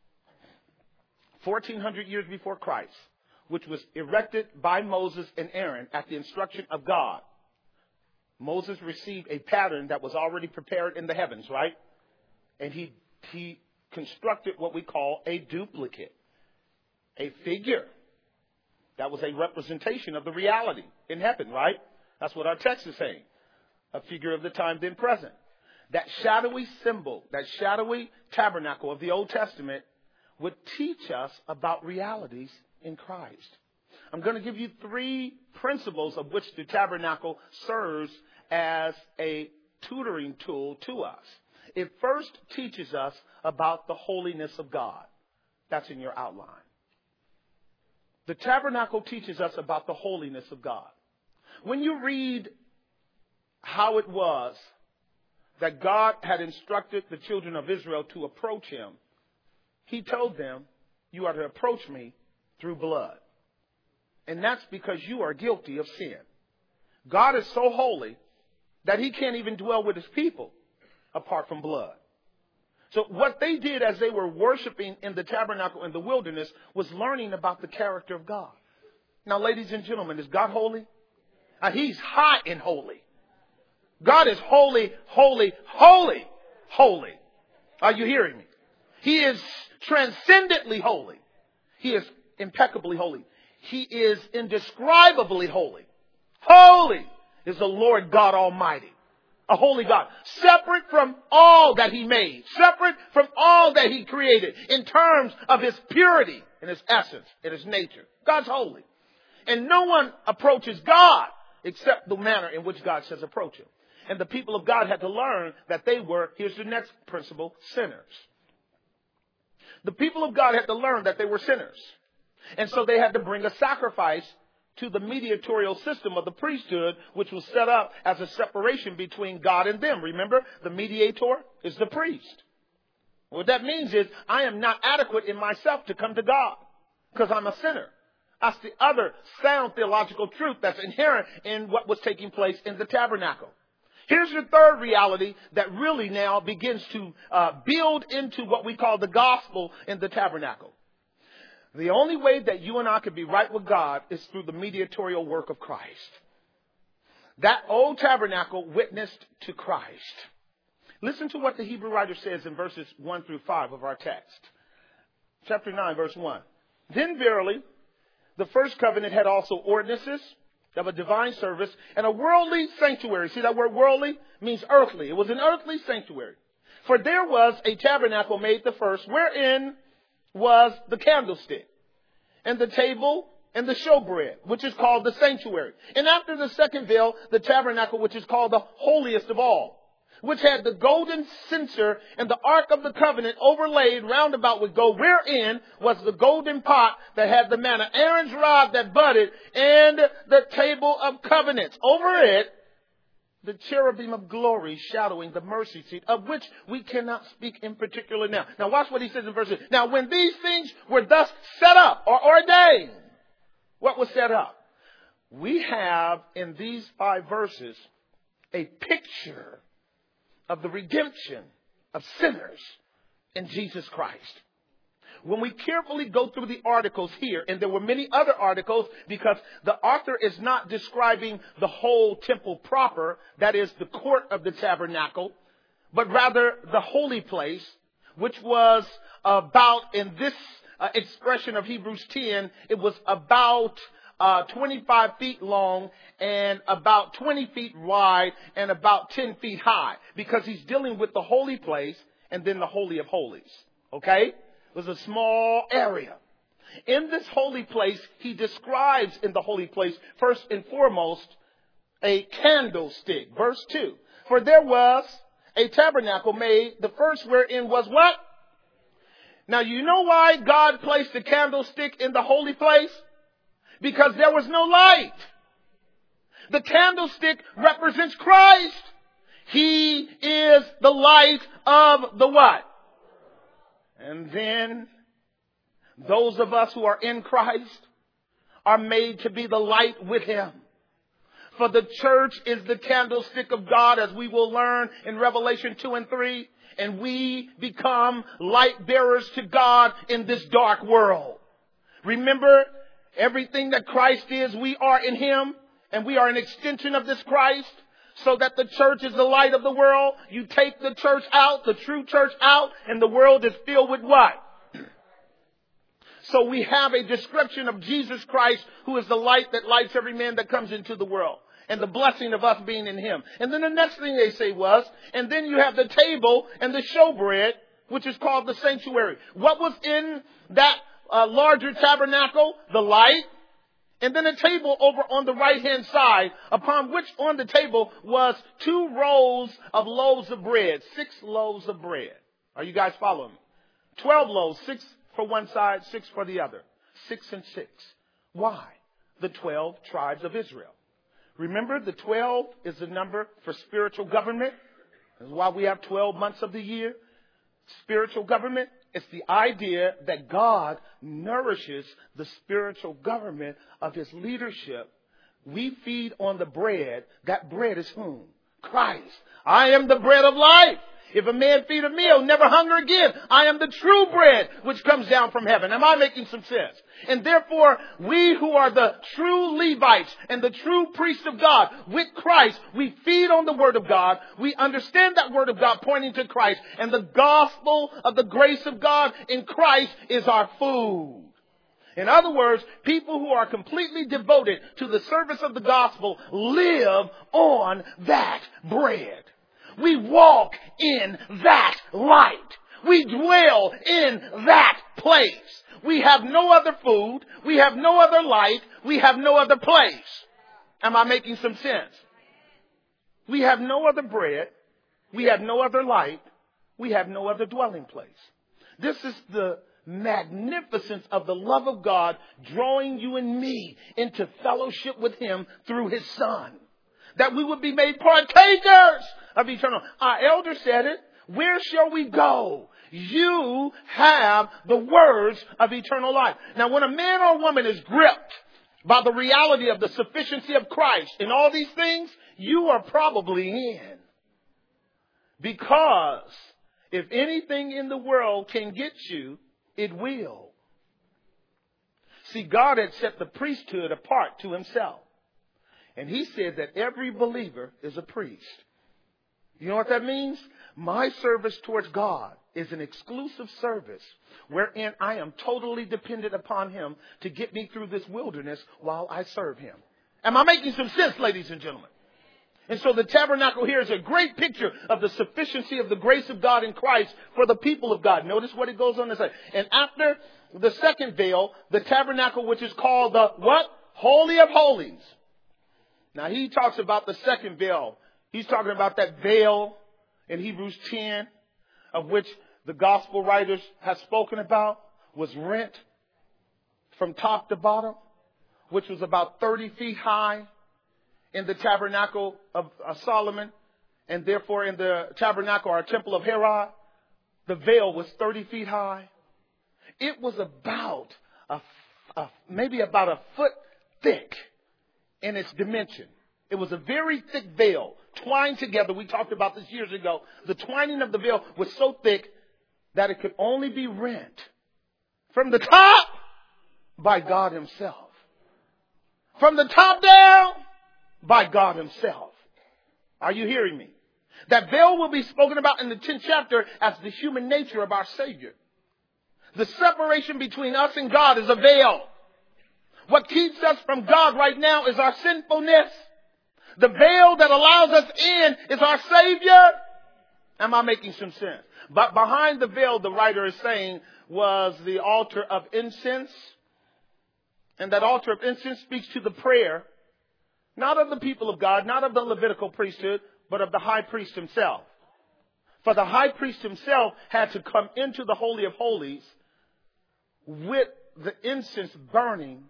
S1: 1,400 years before Christ, which was erected by Moses and Aaron at the instruction of God. Moses received a pattern that was already prepared in the heavens, right? And he constructed what we call a duplicate, a figure. That was a representation of the reality in heaven, right? That's what our text is saying. A figure of the time then present. That shadowy symbol, that shadowy tabernacle of the Old Testament would teach us about realities in Christ. I'm going to give you 3 principles of which the tabernacle serves as a tutoring tool to us. It first teaches us about the holiness of God. That's in your outline. The tabernacle teaches us about the holiness of God. When you read how it was that God had instructed the children of Israel to approach him, he told them, you are to approach me through blood. And that's because you are guilty of sin. God is so holy that he can't even dwell with his people apart from blood. So what they did as they were worshiping in the tabernacle in the wilderness was learning about the character of God. Now, ladies and gentlemen, is God holy? He's high and holy. God is holy, holy, holy, holy. Are you hearing me? He is transcendently holy. He is impeccably holy. He is indescribably holy. Holy is the Lord God Almighty. A holy God, separate from all that he made, separate from all that he created in terms of his purity and his essence and his nature. God's holy. And no one approaches God except the manner in which God says approach him. And the people of God had to learn that they were, here's the next principle, sinners. The people of God had to learn that they were sinners. And so they had to bring a sacrifice to the mediatorial system of the priesthood, which was set up as a separation between God and them. Remember, the mediator is the priest. What that means is I am not adequate in myself to come to God because I'm a sinner. That's the other sound theological truth that's inherent in what was taking place in the tabernacle. Here's the third reality that really now begins to build into what we call the gospel in the tabernacle. The only way that you and I can be right with God is through the mediatorial work of Christ. That old tabernacle witnessed to Christ. Listen to what the Hebrew writer says in verses 1 through 5 of our text. Chapter 9, verse 1. Then verily, the first covenant had also ordinances of a divine service and a worldly sanctuary. See that word worldly means earthly. It was an earthly sanctuary. For there was a tabernacle made the first, wherein was the candlestick and the table and the showbread, which is called the sanctuary. And after the second veil, the tabernacle, which is called the holiest of all, which had the golden censer and the ark of the covenant overlaid round about with gold, wherein was the golden pot that had the manna, Aaron's rod that budded, and the table of covenants. Over it, the cherubim of glory shadowing the mercy seat, of which we cannot speak in particular now. Now watch what he says in verse 8. Now when these things were thus set up or ordained, what was set up? We have in these 5 verses a picture of the redemption of sinners in Jesus Christ. When we carefully go through the articles here, and there were many other articles because the author is not describing the whole temple proper, that is the court of the tabernacle, but rather the holy place, which was about, in this expression of Hebrews 10, it was about 25 feet long and about 20 feet wide and about 10 feet high, because he's dealing with the holy place and then the Holy of Holies. Okay? It was a small area. In this holy place, he describes in the holy place, first and foremost, a candlestick. Verse 2. For there was a tabernacle made, the first wherein was what? Now, you know why God placed the candlestick in the holy place? Because there was no light. The candlestick represents Christ. He is the light of the what? And then those of us who are in Christ are made to be the light with him. For the church is the candlestick of God, as we will learn in Revelation 2 and 3. And we become light bearers to God in this dark world. Remember, everything that Christ is, we are in him. And we are an extension of this Christ. So that the church is the light of the world. You take the church out, the true church out, and the world is filled with what? So we have a description of Jesus Christ, who is the light that lights every man that comes into the world. And the blessing of us being in him. And then the next thing they say was, and then you have the table and the showbread, which is called the sanctuary. What was in that larger tabernacle? The light. And then a table over on the right-hand side, upon which on the table was 2 rows of loaves of bread. 6 loaves of bread. Are you guys following me? 12 loaves, 6 for one side, 6 for the other. 6 and 6. Why? The 12 tribes of Israel. Remember, the 12 is the number for spiritual government. That's why we have 12 months of the year. Spiritual government. It's the idea that God nourishes the spiritual government of his leadership. We feed on the bread. That bread is whom? Christ. I am the bread of life. If a man feed on me, he'll never hunger again. I am the true bread which comes down from heaven. Am I making some sense? And therefore, we who are the true Levites and the true priests of God with Christ, we feed on the word of God. We understand that word of God pointing to Christ. And the gospel of the grace of God in Christ is our food. In other words, people who are completely devoted to the service of the gospel live on that bread. We walk in that light. We dwell in that place. We have no other food. We have no other light. We have no other place. Am I making some sense? We have no other bread. We have no other light. We have no other dwelling place. This is the magnificence of the love of God drawing you and me into fellowship with him through his Son. That we would be made partakers of eternal. Our elder said it. Where shall we go? You have the words of eternal life. Now, when a man or woman is gripped by the reality of the sufficiency of Christ in all these things, you are probably in. Because if anything in the world can get you, it will. See, God had set the priesthood apart to himself. And he said that every believer is a priest. You know what that means? My service towards God is an exclusive service wherein I am totally dependent upon him to get me through this wilderness while I serve him. Am I making some sense, ladies and gentlemen? And so the tabernacle here is a great picture of the sufficiency of the grace of God in Christ for the people of God. Notice what it goes on to say. And after the second veil, the tabernacle, which is called the what? Holy of Holies. Now, he talks about the second veil. He's talking about that veil in Hebrews 10, of which the gospel writers have spoken about, was rent from top to bottom, which was about 30 feet high in the tabernacle of Solomon, and therefore in the tabernacle or temple of Herod, the veil was 30 feet high. It was about maybe about a foot thick in its dimension. It was a very thick veil, twined together. We talked about this years ago. The twining of the veil was so thick that it could only be rent from the top by God himself. From the top down by God himself. Are you hearing me? That veil will be spoken about in the 10th chapter as the human nature of our Savior. The separation between us and God is a veil. What keeps us from God right now is our sinfulness. The veil that allows us in is our Savior. Am I making some sense? But behind the veil, the writer is saying, was the altar of incense. And that altar of incense speaks to the prayer, not of the people of God, not of the Levitical priesthood, but of the high priest himself. For the high priest himself had to come into the Holy of Holies with the incense burning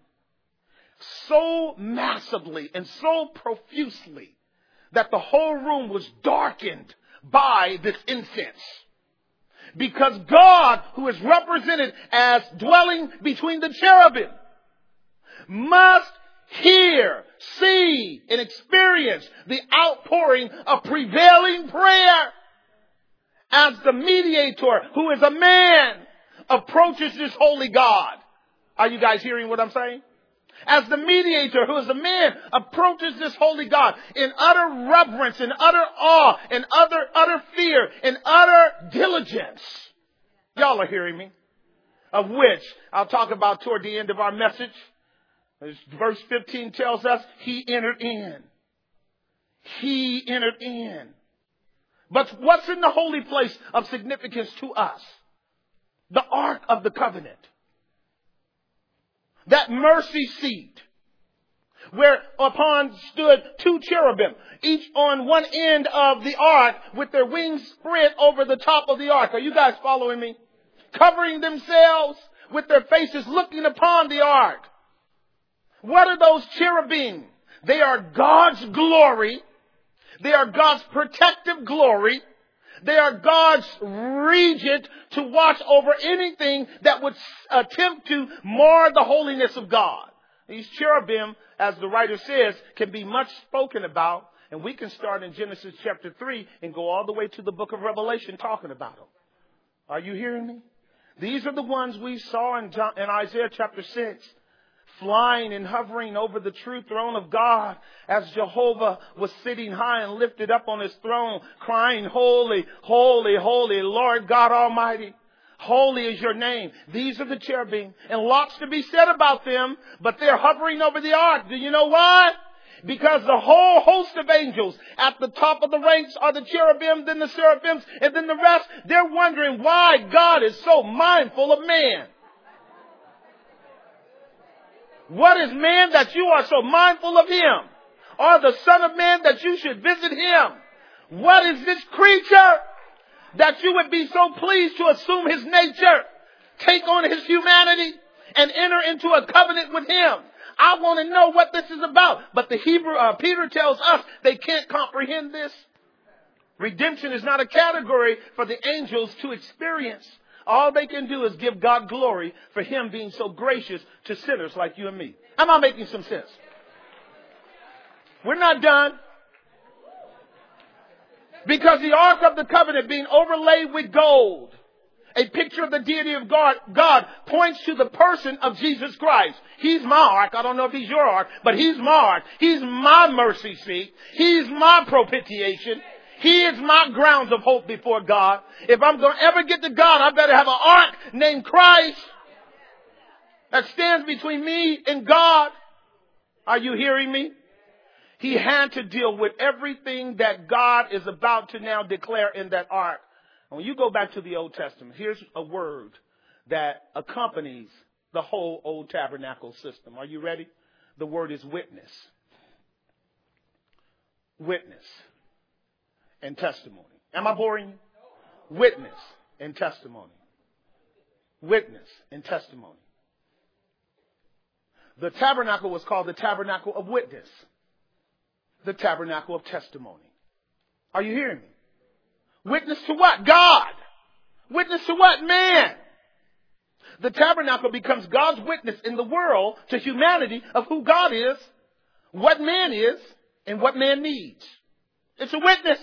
S1: so massively and so profusely that the whole room was darkened by this incense. Because God, who is represented as dwelling between the cherubim, must hear, see, and experience the outpouring of prevailing prayer as the mediator, who is a man, approaches this holy God. Are you guys hearing what I'm saying? As the mediator, who is a man, approaches this holy God in utter reverence, in utter awe, in utter fear, in utter diligence. Y'all are hearing me? Of which I'll talk about toward the end of our message. Verse 15 tells us he entered in. He entered in. But what's in the holy place of significance to us? The Ark of the Covenant. That mercy seat, whereupon stood two cherubim, each on one end of the ark with their wings spread over the top of the ark. Are you guys following me? Covering themselves with their faces looking upon the ark. What are those cherubim? They are God's glory. They are God's protective glory. They are God's regent to watch over anything that would attempt to mar the holiness of God. These cherubim, as the writer says, can be much spoken about. And we can start in Genesis chapter 3 and go all the way to the book of Revelation talking about them. Are you hearing me? These are the ones we saw in Isaiah chapter 6. Flying and hovering over the true throne of God as Jehovah was sitting high and lifted up on his throne, crying, holy, holy, holy, Lord God Almighty. Holy is your name. These are the cherubim. And lots to be said about them, but they're hovering over the ark. Do you know why? Because the whole host of angels at the top of the ranks are the cherubim, then the seraphims, and then the rest. They're wondering why God is so mindful of man. What is man that you are so mindful of him? Or the Son of Man that you should visit him? What is this creature that you would be so pleased to assume his nature, take on his humanity, and enter into a covenant with him? I want to know what this is about. But Peter tells us they can't comprehend this. Redemption is not a category for the angels to experience. All they can do is give God glory for him being so gracious to sinners like you and me. Am I making some sense? We're not done. Because the Ark of the Covenant being overlaid with gold, a picture of the deity of God points to the person of Jesus Christ. He's my ark. I don't know if he's your ark, but he's my ark. He's my mercy seat. He's my propitiation. He is my grounds of hope before God. If I'm going to ever get to God, I better have an ark named Christ that stands between me and God. Are you hearing me? He had to deal with everything that God is about to now declare in that ark. And when you go back to the Old Testament, here's a word that accompanies the whole old tabernacle system. Are you ready? The word is witness. Witness and testimony. Am I boring you? Witness and testimony. Witness and testimony. The tabernacle was called the tabernacle of witness. The tabernacle of testimony. Are you hearing me? Witness to what? God. Witness to what? Man. The tabernacle becomes God's witness in the world to humanity of who God is, what man is, and what man needs. It's a witness.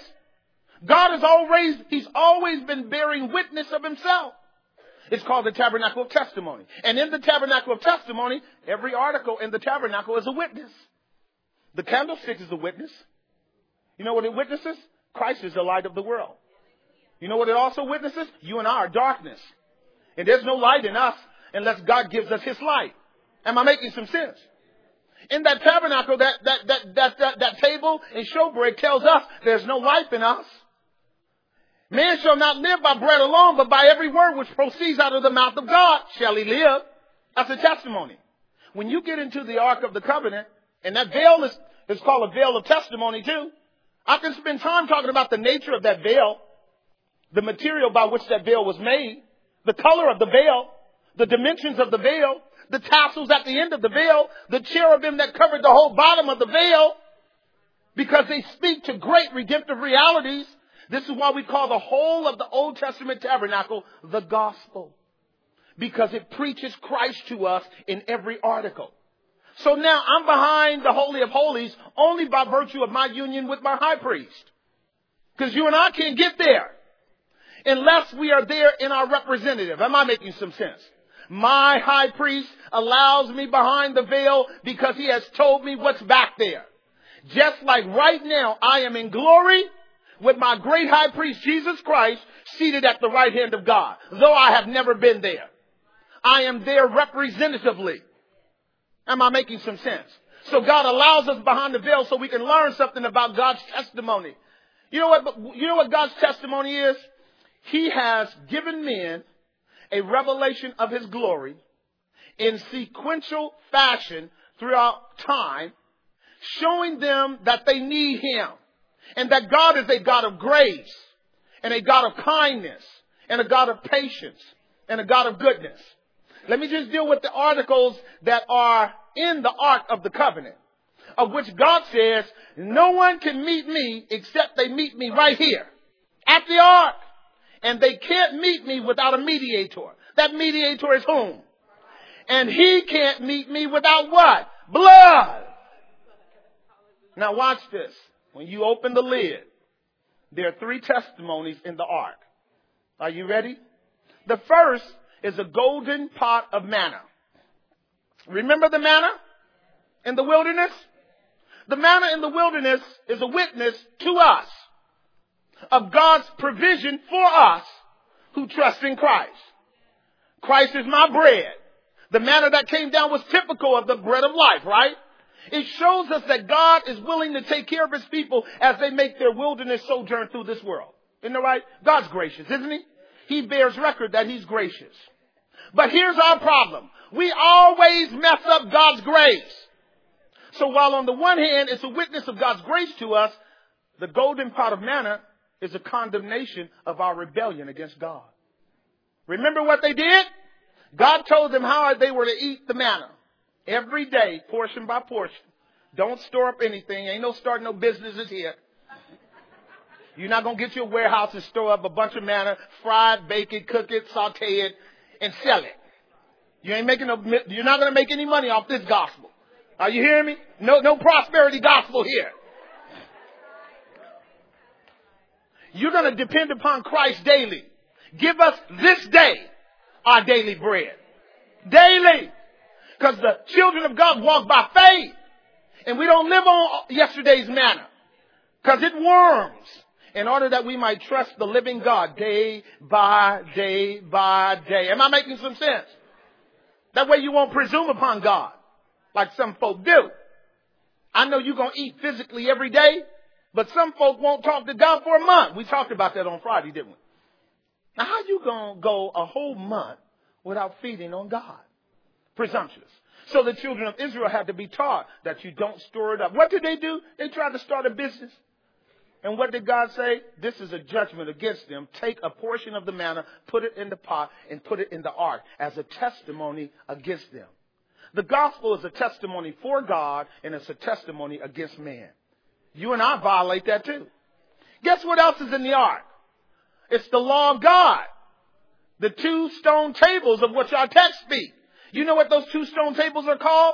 S1: He's always been bearing witness of himself. It's called the tabernacle of testimony. And in the tabernacle of testimony, every article in the tabernacle is a witness. The candlestick is a witness. You know what it witnesses? Christ is the light of the world. You know what it also witnesses? You and I are darkness. And there's no light in us unless God gives us his light. Am I making some sense? In that tabernacle, that table and showbread tells us there's no life in us. Man shall not live by bread alone, but by every word which proceeds out of the mouth of God shall he live. That's a testimony. When you get into the Ark of the Covenant, and that veil is called a veil of testimony too. I can spend time talking about the nature of that veil, the material by which that veil was made, the color of the veil, the dimensions of the veil, the tassels at the end of the veil, the cherubim that covered the whole bottom of the veil, because they speak to great redemptive realities. This is why we call the whole of the Old Testament tabernacle the gospel, because it preaches Christ to us in every article. So now I'm behind the Holy of Holies only by virtue of my union with my high priest. Because you and I can't get there unless we are there in our representative. Am I making some sense? My high priest allows me behind the veil because he has told me what's back there. Just like right now, I am in glory with my great high priest, Jesus Christ, seated at the right hand of God, though I have never been there. I am there representatively. Am I making some sense? So God allows us behind the veil so we can learn something about God's testimony. You know what God's testimony is? He has given men a revelation of his glory in sequential fashion throughout time, showing them that they need him and that God is a God of grace and a God of kindness and a God of patience and a God of goodness. Let me just deal with the articles that are in the Ark of the Covenant, of which God says, no one can meet me except they meet me right here at the Ark. And they can't meet me without a mediator. That mediator is whom? And he can't meet me without what? Blood. Now watch this. When you open the lid, there are 3 testimonies in the Ark. Are you ready? The first is a golden pot of manna. Remember the manna in the wilderness? The manna in the wilderness is a witness to us of God's provision for us who trust in Christ. Christ is my bread. The manna that came down was typical of the bread of life, right? It shows us that God is willing to take care of his people as they make their wilderness sojourn through this world. Isn't that right? God's gracious, isn't he? He bears record that he's gracious. But here's our problem. We always mess up God's grace. So while on the one hand, it's a witness of God's grace to us, the golden pot of manna is a condemnation of our rebellion against God. Remember what they did? God told them how they were to eat the manna. Every day, portion by portion. Don't store up anything. Ain't no starting no businesses here. You're not going to get your warehouse and store up a bunch of manna, fry it, bake it, cook it, saute it, and sell it. You're not going to make any money off this gospel. Are you hearing me? No prosperity gospel here. You're going to depend upon Christ daily. Give us this day our daily bread. Daily. Because the children of God walk by faith. And we don't live on yesterday's manna. Because it worms. In order that we might trust the living God day by day by day. Am I making some sense? That way you won't presume upon God like some folk do. I know you're going to eat physically every day, but some folk won't talk to God for a month. We talked about that on Friday, didn't we? Now, how you going to go a whole month without feeding on God? Presumptuous. So the children of Israel had to be taught that you don't store it up. What did they do? They tried to start a business. And what did God say? This is a judgment against them. Take a portion of the manna, put it in the pot, and put it in the ark as a testimony against them. The gospel is a testimony for God, and it's a testimony against man. You and I violate that too. Guess what else is in the ark? It's the law of God. The 2 stone tables of which our text speak. You know what those 2 stone tables are called?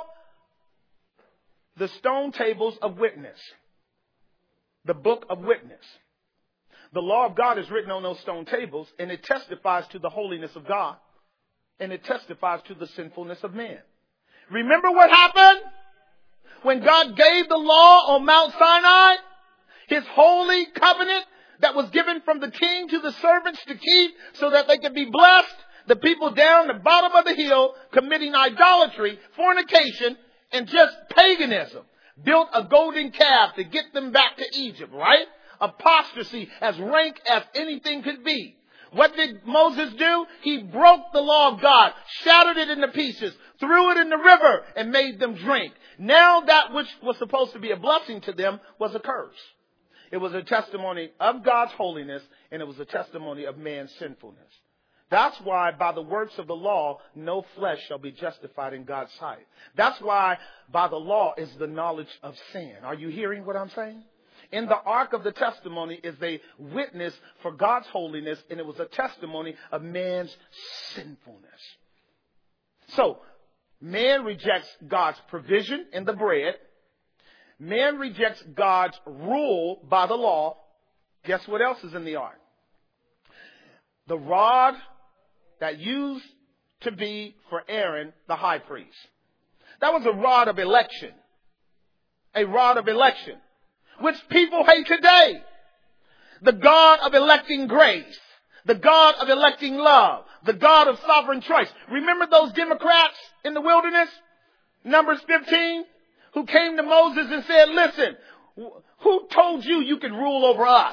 S1: The stone tables of witness. The book of witness. The law of God is written on those stone tables, and it testifies to the holiness of God. And it testifies to the sinfulness of man. Remember what happened when God gave the law on Mount Sinai? His holy covenant that was given from the king to the servants to keep so that they could be blessed. The people down the bottom of the hill committing idolatry, fornication, and just paganism built a golden calf to get them back to Egypt, right? Apostasy as rank as anything could be. What did Moses do? He broke the law of God, shattered it into pieces, threw it in the river, and made them drink. Now that which was supposed to be a blessing to them was a curse. It was a testimony of God's holiness, and it was a testimony of man's sinfulness. That's why by the works of the law, no flesh shall be justified in God's sight. That's why by the law is the knowledge of sin. Are you hearing what I'm saying? In the ark of the testimony is a witness for God's holiness, and it was a testimony of man's sinfulness. So, Man rejects God's provision in the bread. Man rejects God's rule by the law. Guess what else is in the ark? The rod that used to be for Aaron, the high priest. That was a rod of election. A rod of election, which people hate today. The God of electing grace. The God of electing love. The God of sovereign choice. Remember those Democrats in the wilderness? Numbers 15, who came to Moses and said, listen, who told you could rule over us?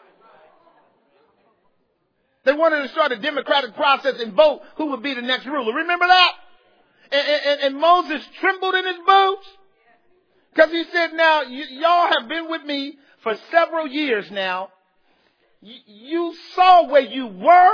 S1: They wanted to start a democratic process and vote who would be the next ruler. Remember that? And Moses trembled in his boots. Because he said, now, y'all have been with me for several years now. You saw where you were.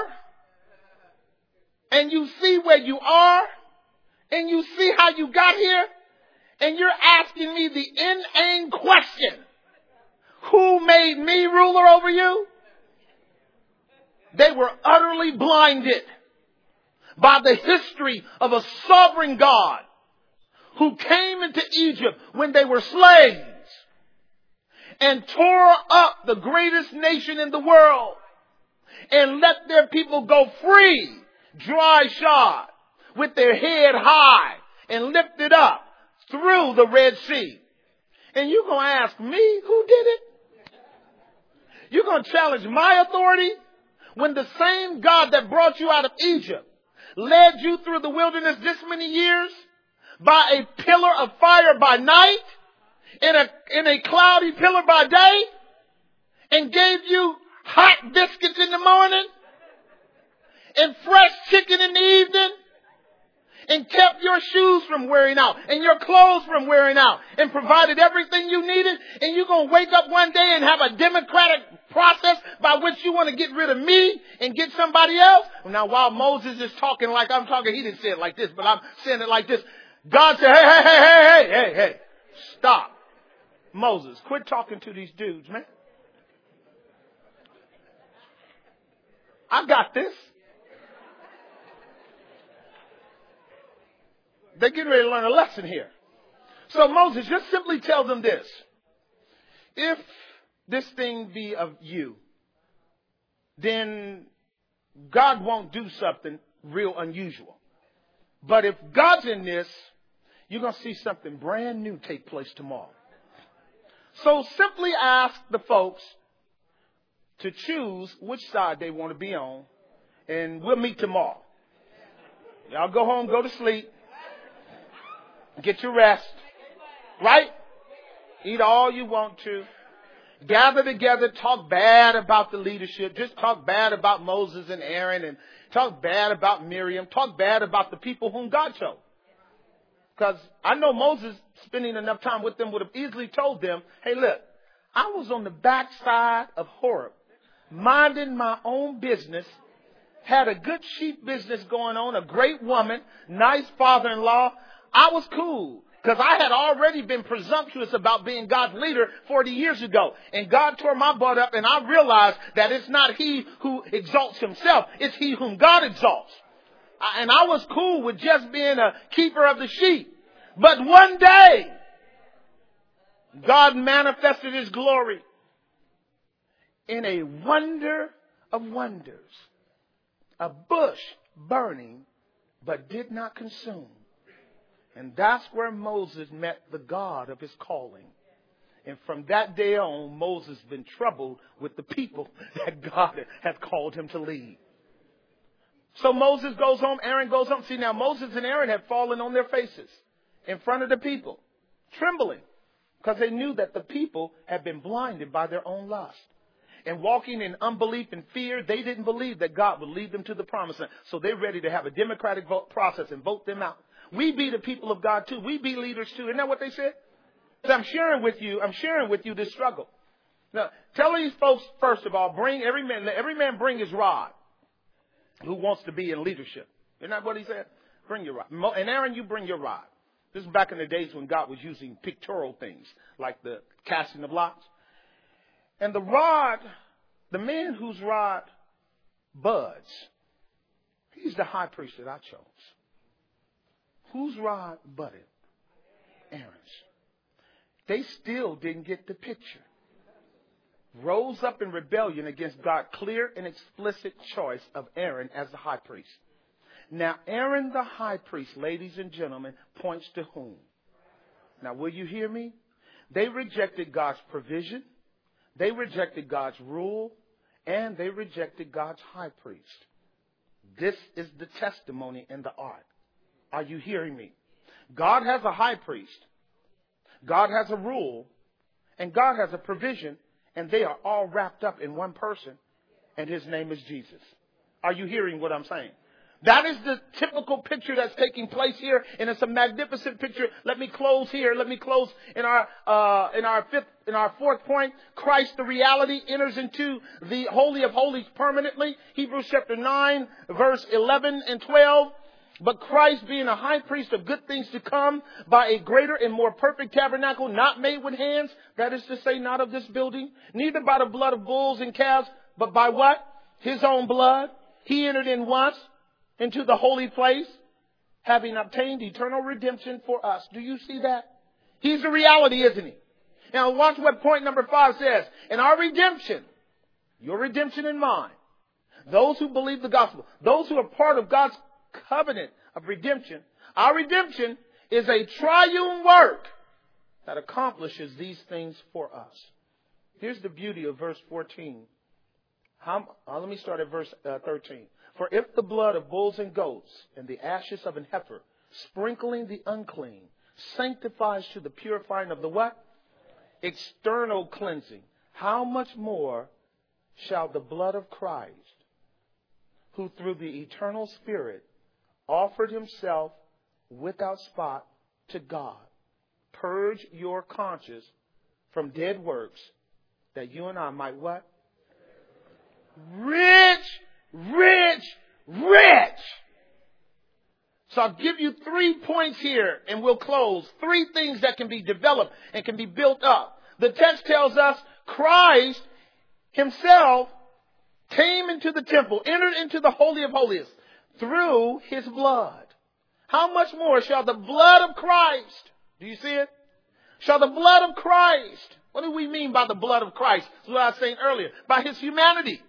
S1: And you see where you are. And you see how you got here. And you're asking me the inane question. Who made me ruler over you? They were utterly blinded by the history of a sovereign God who came into Egypt when they were slaves and tore up the greatest nation in the world and let their people go free, dry shod, with their head high and lifted up through the Red Sea. And you're going to ask me who did it? You're going to challenge my authority when the same God that brought you out of Egypt led you through the wilderness this many years by a pillar of fire by night, in a cloudy pillar by day, and gave you hot biscuits in the morning and fresh chicken in the evening, and kept your shoes from wearing out and your clothes from wearing out and provided everything you needed, and you're going to wake up one day and have a democratic process by which you want to get rid of me and get somebody else? Now, while Moses is talking like I'm talking, he didn't say it like this, but I'm saying it like this. God said, hey, stop. Moses, quit talking to these dudes, man. I got this. They're getting ready to learn a lesson here. So Moses, just simply tell them this. If this thing be of you, then God won't do something real unusual. But if God's in this, you're going to see something brand new take place tomorrow. So simply ask the folks to choose which side they want to be on, and we'll meet tomorrow. Y'all go home, go to sleep. Get your rest, right? Eat all you want to. Gather together, talk bad about the leadership. Just talk bad about Moses and Aaron, and talk bad about Miriam. Talk bad about the people whom God chose. Because I know Moses, spending enough time with them, would have easily told them, hey, look, I was on the backside of Horeb, minding my own business, had a good sheep business going on, a great woman, nice father-in-law. I was cool because I had already been presumptuous about being God's leader 40 years ago. And God tore my butt up, and I realized that it's not he who exalts himself. It's he whom God exalts. And I was cool with just being a keeper of the sheep. But one day, God manifested his glory in a wonder of wonders. A bush burning, but did not consume. And that's where Moses met the God of his calling. And from that day on, Moses has been troubled with the people that God has called him to lead. So Moses goes home, Aaron goes home. See, now Moses and Aaron had fallen on their faces in front of the people, trembling, because they knew that the people had been blinded by their own lust. And walking in unbelief and fear, they didn't believe that God would lead them to the promised land. So they're ready to have a democratic vote process and vote them out. We be the people of God too. We be leaders too. Isn't that what they said? So I'm sharing with you this struggle. Now, tell these folks, first of all, let every man bring his rod who wants to be in leadership. Isn't that what he said? Bring your rod. And Aaron, you bring your rod. This is back in the days when God was using pictorial things like the casting of lots. And the rod, the man whose rod buds, he's the high priest that I chose. Whose rod budded? Aaron's. They still didn't get the picture. Rose up in rebellion against God's clear and explicit choice of Aaron as the high priest. Now, Aaron the high priest, ladies and gentlemen, points to whom? Now, will you hear me? They rejected God's provision. They rejected God's rule. And they rejected God's high priest. This is the testimony in the ark. Are you hearing me? God has a high priest. God has a rule. And God has a provision. And they are all wrapped up in one person. And his name is Jesus. Are you hearing what I'm saying? That is the typical picture that's taking place here. And it's a magnificent picture. Let me close here. Let me close in our fourth point. Christ, the reality, enters into the Holy of Holies permanently. Hebrews chapter 9, verse 11 and 12. But Christ, being a high priest of good things to come, by a greater and more perfect tabernacle, not made with hands, that is to say, not of this building, neither by the blood of bulls and calves, but by what? His own blood. He entered in once into the holy place, having obtained eternal redemption for us. Do you see that? He's the reality, isn't he? Now watch what point number 5 says. And our redemption, your redemption and mine, those who believe the gospel, those who are part of God's covenant of redemption, our redemption is a triune work that accomplishes these things for us. Here's the beauty of verse 14. Let me start at verse 13. For if the blood of bulls and goats and the ashes of an heifer, sprinkling the unclean, sanctifies to the purifying of the what? External cleansing. How much more shall the blood of Christ, who through the eternal Spirit offered himself without spot to God, purge your conscience from dead works, that you and I might what? Rich. So I'll give you 3 points here and we'll close. 3 things that can be developed and can be built up. The text tells us Christ himself came into the temple, entered into the Holy of Holies through his blood. How much more shall the blood of Christ, do you see it? Shall the blood of Christ, what do we mean by the blood of Christ? That's what I was saying earlier. By his humanity.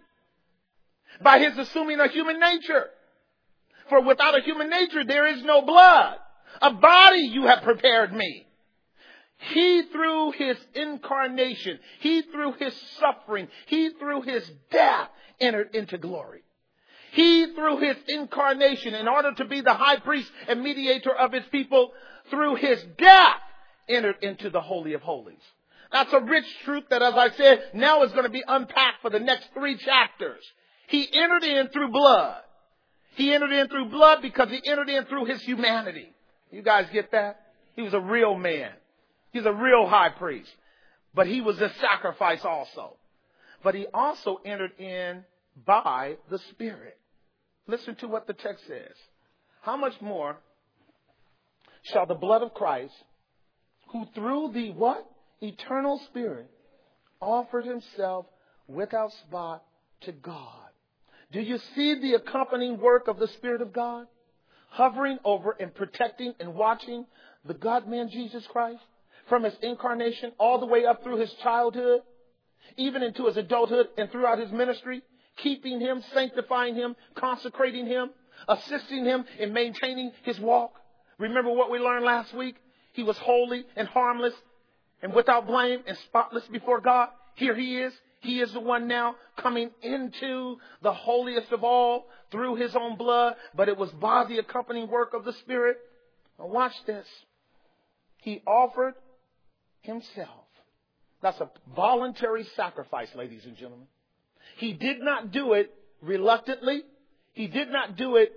S1: By his assuming a human nature. For without a human nature, there is no blood. A body you have prepared me. He through his incarnation, he through his suffering, he through his death entered into glory. He through his incarnation, in order to be the high priest and mediator of his people, through his death entered into the Holy of Holies. That's a rich truth that, as I said, now is going to be unpacked for the next 3 chapters. He entered in through blood. He entered in through blood because he entered in through his humanity. You guys get that? He was a real man. He's a real high priest. But he was a sacrifice also. But he also entered in by the Spirit. Listen to what the text says. How much more shall the blood of Christ, who through the what? Eternal Spirit, offered himself without spot to God. Do you see the accompanying work of the Spirit of God? Hovering over and protecting and watching the God-man Jesus Christ from his incarnation all the way up through his childhood, even into his adulthood and throughout his ministry, keeping him, sanctifying him, consecrating him, assisting him in maintaining his walk. Remember what we learned last week? He was holy and harmless and without blame and spotless before God. Here he is. He is the one now coming into the holiest of all through his own blood, but it was by the accompanying work of the Spirit. Now watch this. He offered himself. That's a voluntary sacrifice, ladies and gentlemen. He did not do it reluctantly. He did not do it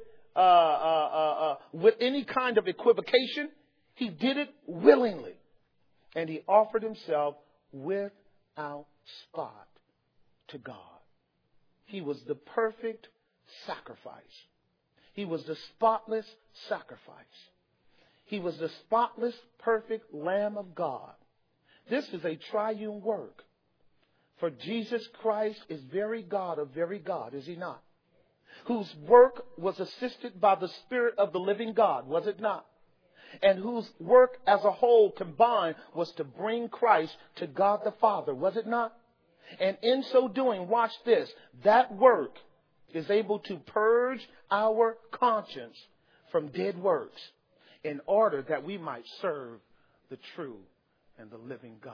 S1: with any kind of equivocation. He did it willingly. And he offered himself without spot to God. He was the perfect sacrifice. He was the spotless sacrifice. He was the spotless, perfect Lamb of God. This is a triune work. For Jesus Christ is very God of very God, is he not? Whose work was assisted by the Spirit of the living God, was it not? and whose work as a whole combined was to bring Christ to God the Father, was it not? And in so doing, watch this, that work is able to purge our conscience from dead works in order that we might serve the true and the living God.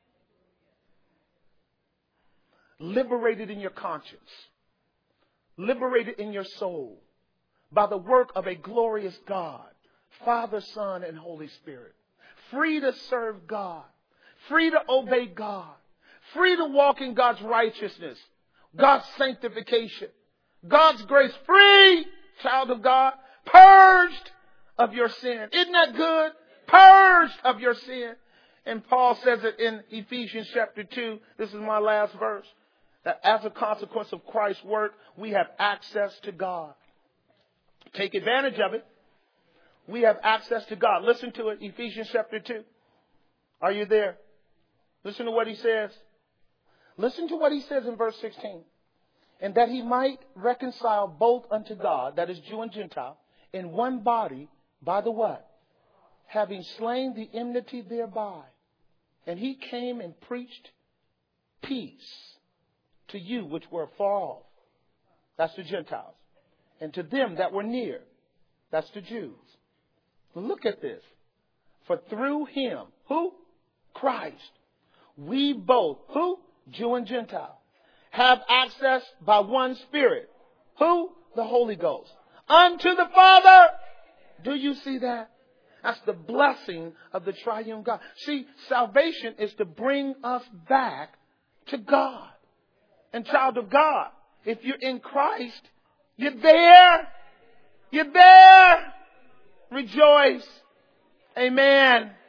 S1: Liberated in your conscience, liberated in your soul by the work of a glorious God, Father, Son, and Holy Spirit. Free to serve God, free to obey God, free to walk in God's righteousness, God's sanctification, God's grace. Free, child of God, purged of your sin. Isn't that good? Purged of your sin. And Paul says it in Ephesians chapter 2. This is my last verse. That as a consequence of Christ's work, we have access to God. Take advantage of it. We have access to God. Listen to it. Ephesians chapter 2. Are you there? Listen to what he says. Listen to what he says in verse 16. And that he might reconcile both unto God, that is Jew and Gentile, in one body by the what? Having slain the enmity thereby. And he came and preached peace to you which were far off. That's the Gentiles. And to them that were near. That's the Jews. Look at this. For through him, who? Christ. We both, who? Jew and Gentile, have access by one Spirit. Who? The Holy Ghost. Unto the Father. Do you see that? That's the blessing of the triune God. See, salvation is to bring us back to God. And child of God, if you're in Christ, you're there. You're there. Rejoice. Amen.